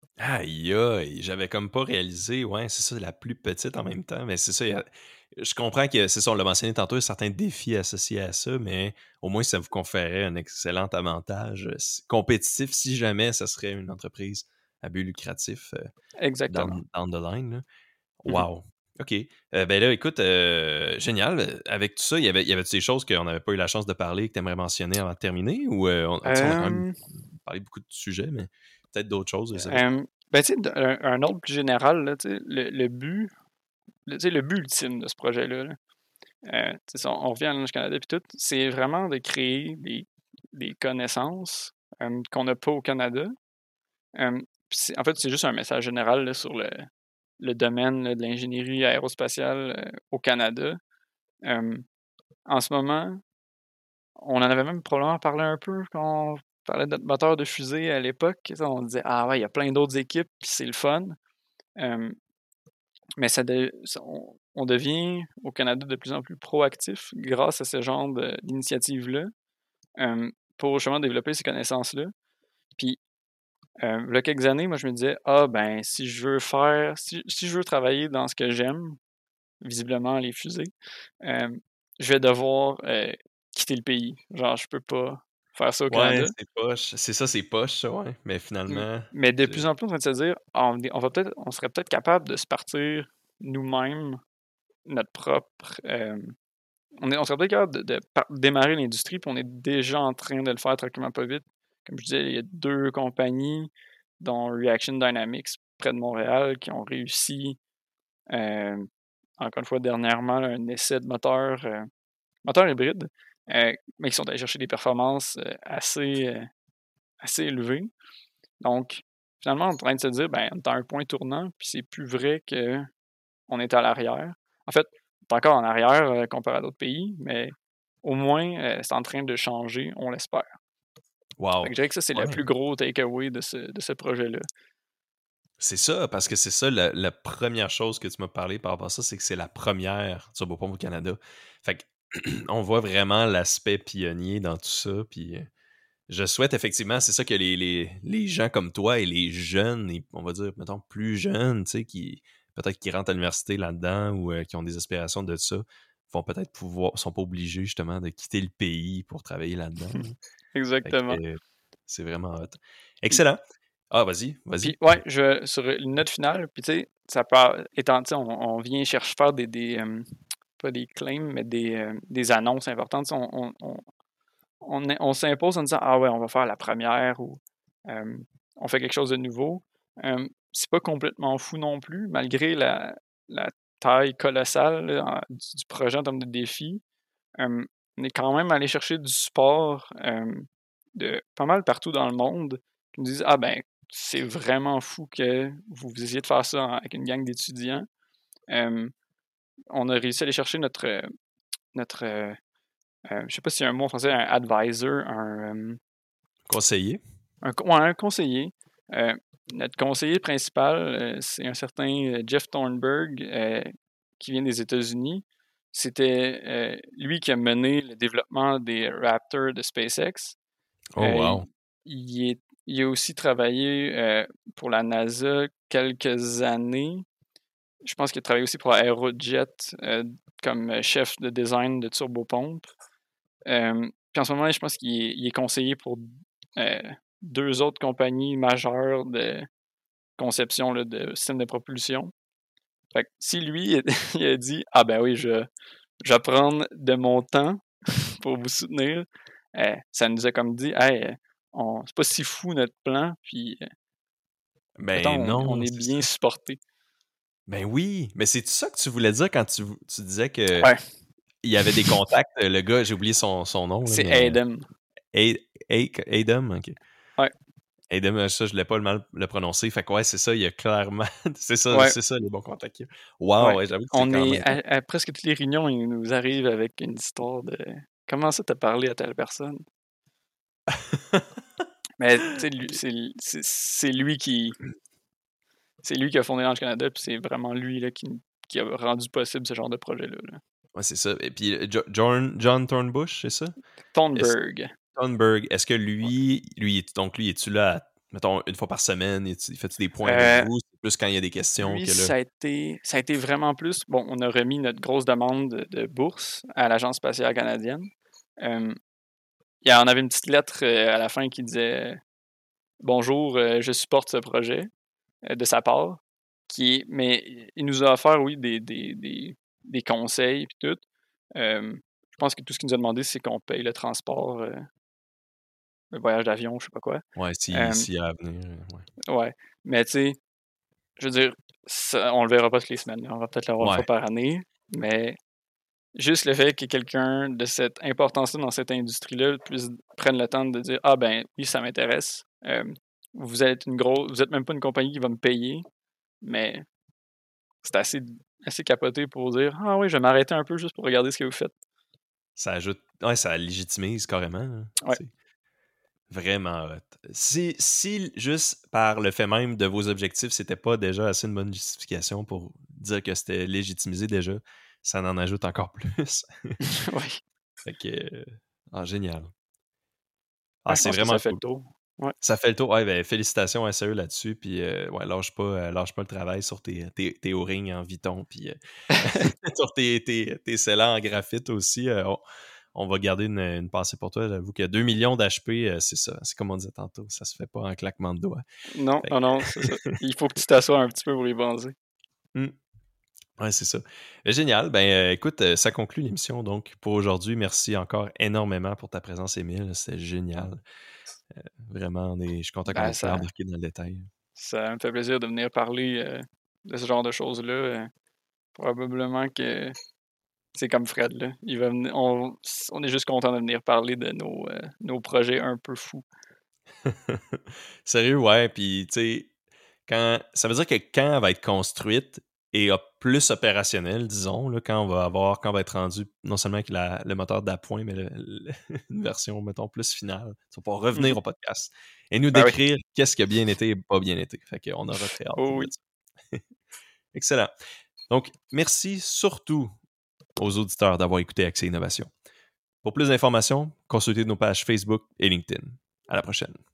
Aïe, aïe, j'avais comme pas réalisé. Ouais, c'est ça, la plus petite en même temps. Mais c'est ça, il y a- je comprends que c'est ça, on l'a mentionné tantôt, il y a certains défis associés à ça, mais au moins ça vous conférait un excellent avantage euh, si- compétitif si jamais ça serait une entreprise à but lucratif euh, Exactement. down, down the line, là. Mhm. Wow. OK. Euh, ben là, écoute, euh, génial. Euh, Avec tout ça, il y avait, il y avait des choses qu'on n'avait pas eu la chance de parler et que tu aimerais mentionner avant de terminer? Ou euh, on, tu sais, on a quand même Euh, parlé beaucoup de sujets, mais peut-être d'autres choses, je sais pas. euh, ben, tu sais, d- un, un ordre plus général, là, tu sais, le, le but, le, tu sais, le but ultime de ce projet-là, là, euh, tu sais, on, on revient à l'Ange Canada puis tout, c'est vraiment de créer des, des connaissances euh, qu'on n'a pas au Canada. Euh, puis c'est- en fait, c'est juste un message général là, sur le, le domaine là, de l'ingénierie aérospatiale euh, au Canada. Euh, En ce moment, on en avait même probablement parlé un peu quand on parlait de notre moteur de fusée à l'époque. Tu sais, on disait, ah ouais, il y a plein d'autres équipes, puis c'est le fun. Euh, mais ça de- ça- on, on devient au Canada de plus en plus proactif grâce à ce genre de- d'initiative-là euh, pour justement développer ces connaissances-là. Puis, euh, il y a quelques années, moi, je me disais, ah ben, si je veux faire, si, si je veux travailler dans ce que j'aime, visiblement les fusées, euh, je vais devoir euh, quitter le pays. Genre, je peux pas faire ça au Ouais, Canada. c'est poche. C'est ça, c'est poche, ça, ouais. Mais M- finalement, Mais de j'ai- plus en plus, on est en train de se dire, ah, on, est- on va peut-être, on serait peut-être capable de se partir nous-mêmes notre propre. euh, on, est, on serait peut-être capable de, de par- démarrer l'industrie, puis on est déjà en train de le faire tranquillement pas vite. Comme je disais, il y a deux compagnies, dont Reaction Dynamics près de Montréal, qui ont réussi, euh, encore une fois dernièrement, un essai de moteur, euh, moteur hybride, euh, mais qui sont allés chercher des performances euh, assez, euh, assez élevé. Donc, finalement, on est en train de se dire, ben, on est à un point tournant, puis c'est plus vrai qu'on est à l'arrière. En fait, on est encore en arrière euh, comparé à d'autres pays, mais au moins, euh, c'est en train de changer, on l'espère. Fait que Wow! je dirais que ça, c'est le Ouais. plus gros takeaway de ce, de ce projet-là. C'est ça, parce que c'est ça, la, la première chose que tu m'as parlé par rapport à ça, c'est que c'est la première turbopompe au Canada. Fait que on voit vraiment l'aspect pionnier dans tout ça, puis euh, je souhaite effectivement, c'est ça que les, les, les gens comme toi et les jeunes, et on va dire, mettons, plus jeunes, tu sais, qui peut-être qui rentrent à l'université là-dedans ou euh, qui ont des aspirations de ça, vont peut-être pouvoir, sont pas obligés justement de quitter le pays pour travailler là-dedans. Là. Fait que Exactement. euh, c'est vraiment hot. Puis, Excellent. Ah, vas-y, vas-y. puis ouais, je, sur une note finale, puis tu sais, ça peut, étant, tu sais, on, on vient chercher faire des, des euh, pas des claims, mais des, euh, des annonces importantes. Tu sais, On, on, on, on, on s'impose en disant, ah ouais, on va faire la première ou euh, on fait quelque chose de nouveau. Euh, c'est pas complètement fou non plus, malgré la, la taille colossale là, en- du, du projet en termes de défi. Euh, on est quand même allé chercher du support euh, de pas mal partout dans le monde qui nous disent, ah ben, c'est vraiment fou que vous, vous essayez de faire ça en- avec une gang d'étudiants. Euh, on a réussi à aller chercher notre, euh, notre euh, euh, je sais pas s'il y a un mot en français, un advisor, un, euh, Conseiller. un, con- ouais, un conseiller. Euh, notre conseiller principal, euh, c'est un certain euh, Jeff Thornburg euh, qui vient des États-Unis. C'était euh, lui qui a mené le développement des Raptors de SpaceX. Oh, Euh, il, wow. il est- il a aussi travaillé euh, pour la NASA quelques années. Je pense qu'il a travaillé aussi pour Aerojet euh, comme chef de design de turbopompe. Euh, puis en ce moment, je pense qu'il est, il est conseiller pour euh, deux autres compagnies majeures de conception là, de systèmes de propulsion. Fait que si lui, il a dit « Ah ben oui, je, je vais prendre de mon temps pour vous soutenir euh, », ça nous a comme dit « Hey, on, c'est pas si fou notre plan, puis euh, mettons, Ben on, on non, est c'est bien ça. supporté. » Ben oui, mais c'est ça que tu voulais dire quand tu, tu disais que Ouais, il y avait des contacts. euh, Le gars, j'ai oublié son, son nom, là, c'est mais Adam. euh, A- A- Adam, ok. Ouais, Adam, euh, ça, je l'ai pas le mal le prononcer. Fait que ouais, c'est ça, il y a clairement. C'est ça, ouais, c'est ça, les bons contacts. qu'il y a. Wow, ouais. ouais, j'avoue que c'est On quand est même. à, à presque toutes les réunions, il nous arrive avec une histoire de comment ça t'as parlé à telle personne. Mais tu sais, lui- c'est c'est- c'est lui qui c'est lui qui a fondé l'Ange Canada, puis c'est vraiment lui là, qui, qui a rendu possible ce genre de projet-là. Là. Ouais, c'est ça. Et puis, euh, Jo- John, John Thornbush, c'est ça? Est-ce, Thornburg. Thornburg, est-ce que Ouais. lui, lui, est- donc lui, es-tu là, mettons, une fois par semaine? Es-tu- Fais-tu des points avec Euh, vous? C'est plus quand il y a des questions lui, que là. ça a été ça a été vraiment plus. Bon, on a remis notre grosse demande de, de bourse à l'Agence spatiale canadienne. Euh, il y en avait une petite lettre euh, à la fin qui disait Bonjour, euh, je supporte ce projet euh, de sa part. Qui est, mais il nous a offert, oui, des, des, des, des conseils et tout. Euh, je pense que tout ce qu'il nous a demandé, c'est qu'on paye le transport, euh, le voyage d'avion, je sais pas quoi. Ouais, si, Euh, s'il y a à venir. euh, Ouais. ouais. Mais tu sais, je veux dire, ça, on le verra pas toutes les semaines. On va peut-être le voir une Ouais. fois par année. Mais juste le fait que quelqu'un de cette importance-là dans cette industrie-là puisse prenne le temps de dire Ah ben oui, ça m'intéresse. Euh, vous êtes une grosse. Vous êtes même pas une compagnie qui va me payer, mais c'est assez, assez capoté pour dire Ah oui, je vais m'arrêter un peu juste pour regarder ce que vous faites. Ça ajoute. Ouais, ça légitimise carrément. Hein, Ouais. tu sais. Vraiment hot. Si, si juste par le fait même de vos objectifs, c'était pas déjà assez une bonne justification pour dire que c'était légitimisé déjà, ça en ajoute encore plus. Oui. Fait que. euh, Ah, génial. Ouais, Ah, je c'est pense que ça vraiment fait le cool. tour. Ouais. Ça fait le tour. Ouais, ben, félicitations à sérieux là-dessus. Puis, euh, ouais, lâche pas, euh, lâche pas le travail sur tes, tes, tes O-rings en Viton. Puis, euh, sur tes, tes, tes scellants en graphite aussi. euh, on, on va garder une, une pensée pour toi. J'avoue que deux millions d'H P, euh, c'est ça. C'est comme on disait tantôt. Ça se fait pas en claquement de doigts. Non, Fait non, non, c'est ça. Il faut que tu t'assoies un petit peu pour y penser. que, hmm, ouais, c'est ça. Euh, Génial. Ben, euh, écoute, euh, ça conclut l'émission. Donc, pour aujourd'hui, merci encore énormément pour ta présence, Émile. C'était génial. Euh, vraiment, on est, je suis content qu'on Ben, ait pu ça, embarquer dans le détail. ça me fait plaisir de venir parler euh, de ce genre de choses-là. Euh, probablement que c'est comme Fred, là. Il va venir, on, on est juste content de venir parler de nos, euh, nos projets un peu fous. Sérieux, ouais. Puis, tu sais, quand... ça veut dire que quand elle va être construite et a plus opérationnelle, disons, là, quand on va avoir, quand on va être rendu non seulement avec la, le moteur d'appoint, mais le, le- une version, mettons, plus finale, tu vas pouvoir revenir Mhm. au podcast et nous Ben oui. décrire qu'est-ce qui a bien été et pas bien été. Fait qu'on aura très hâte Oh de oui. ça. Excellent. Donc, merci surtout aux auditeurs d'avoir écouté Accès Innovation. Pour plus d'informations, consultez nos pages Facebook et LinkedIn. À la prochaine.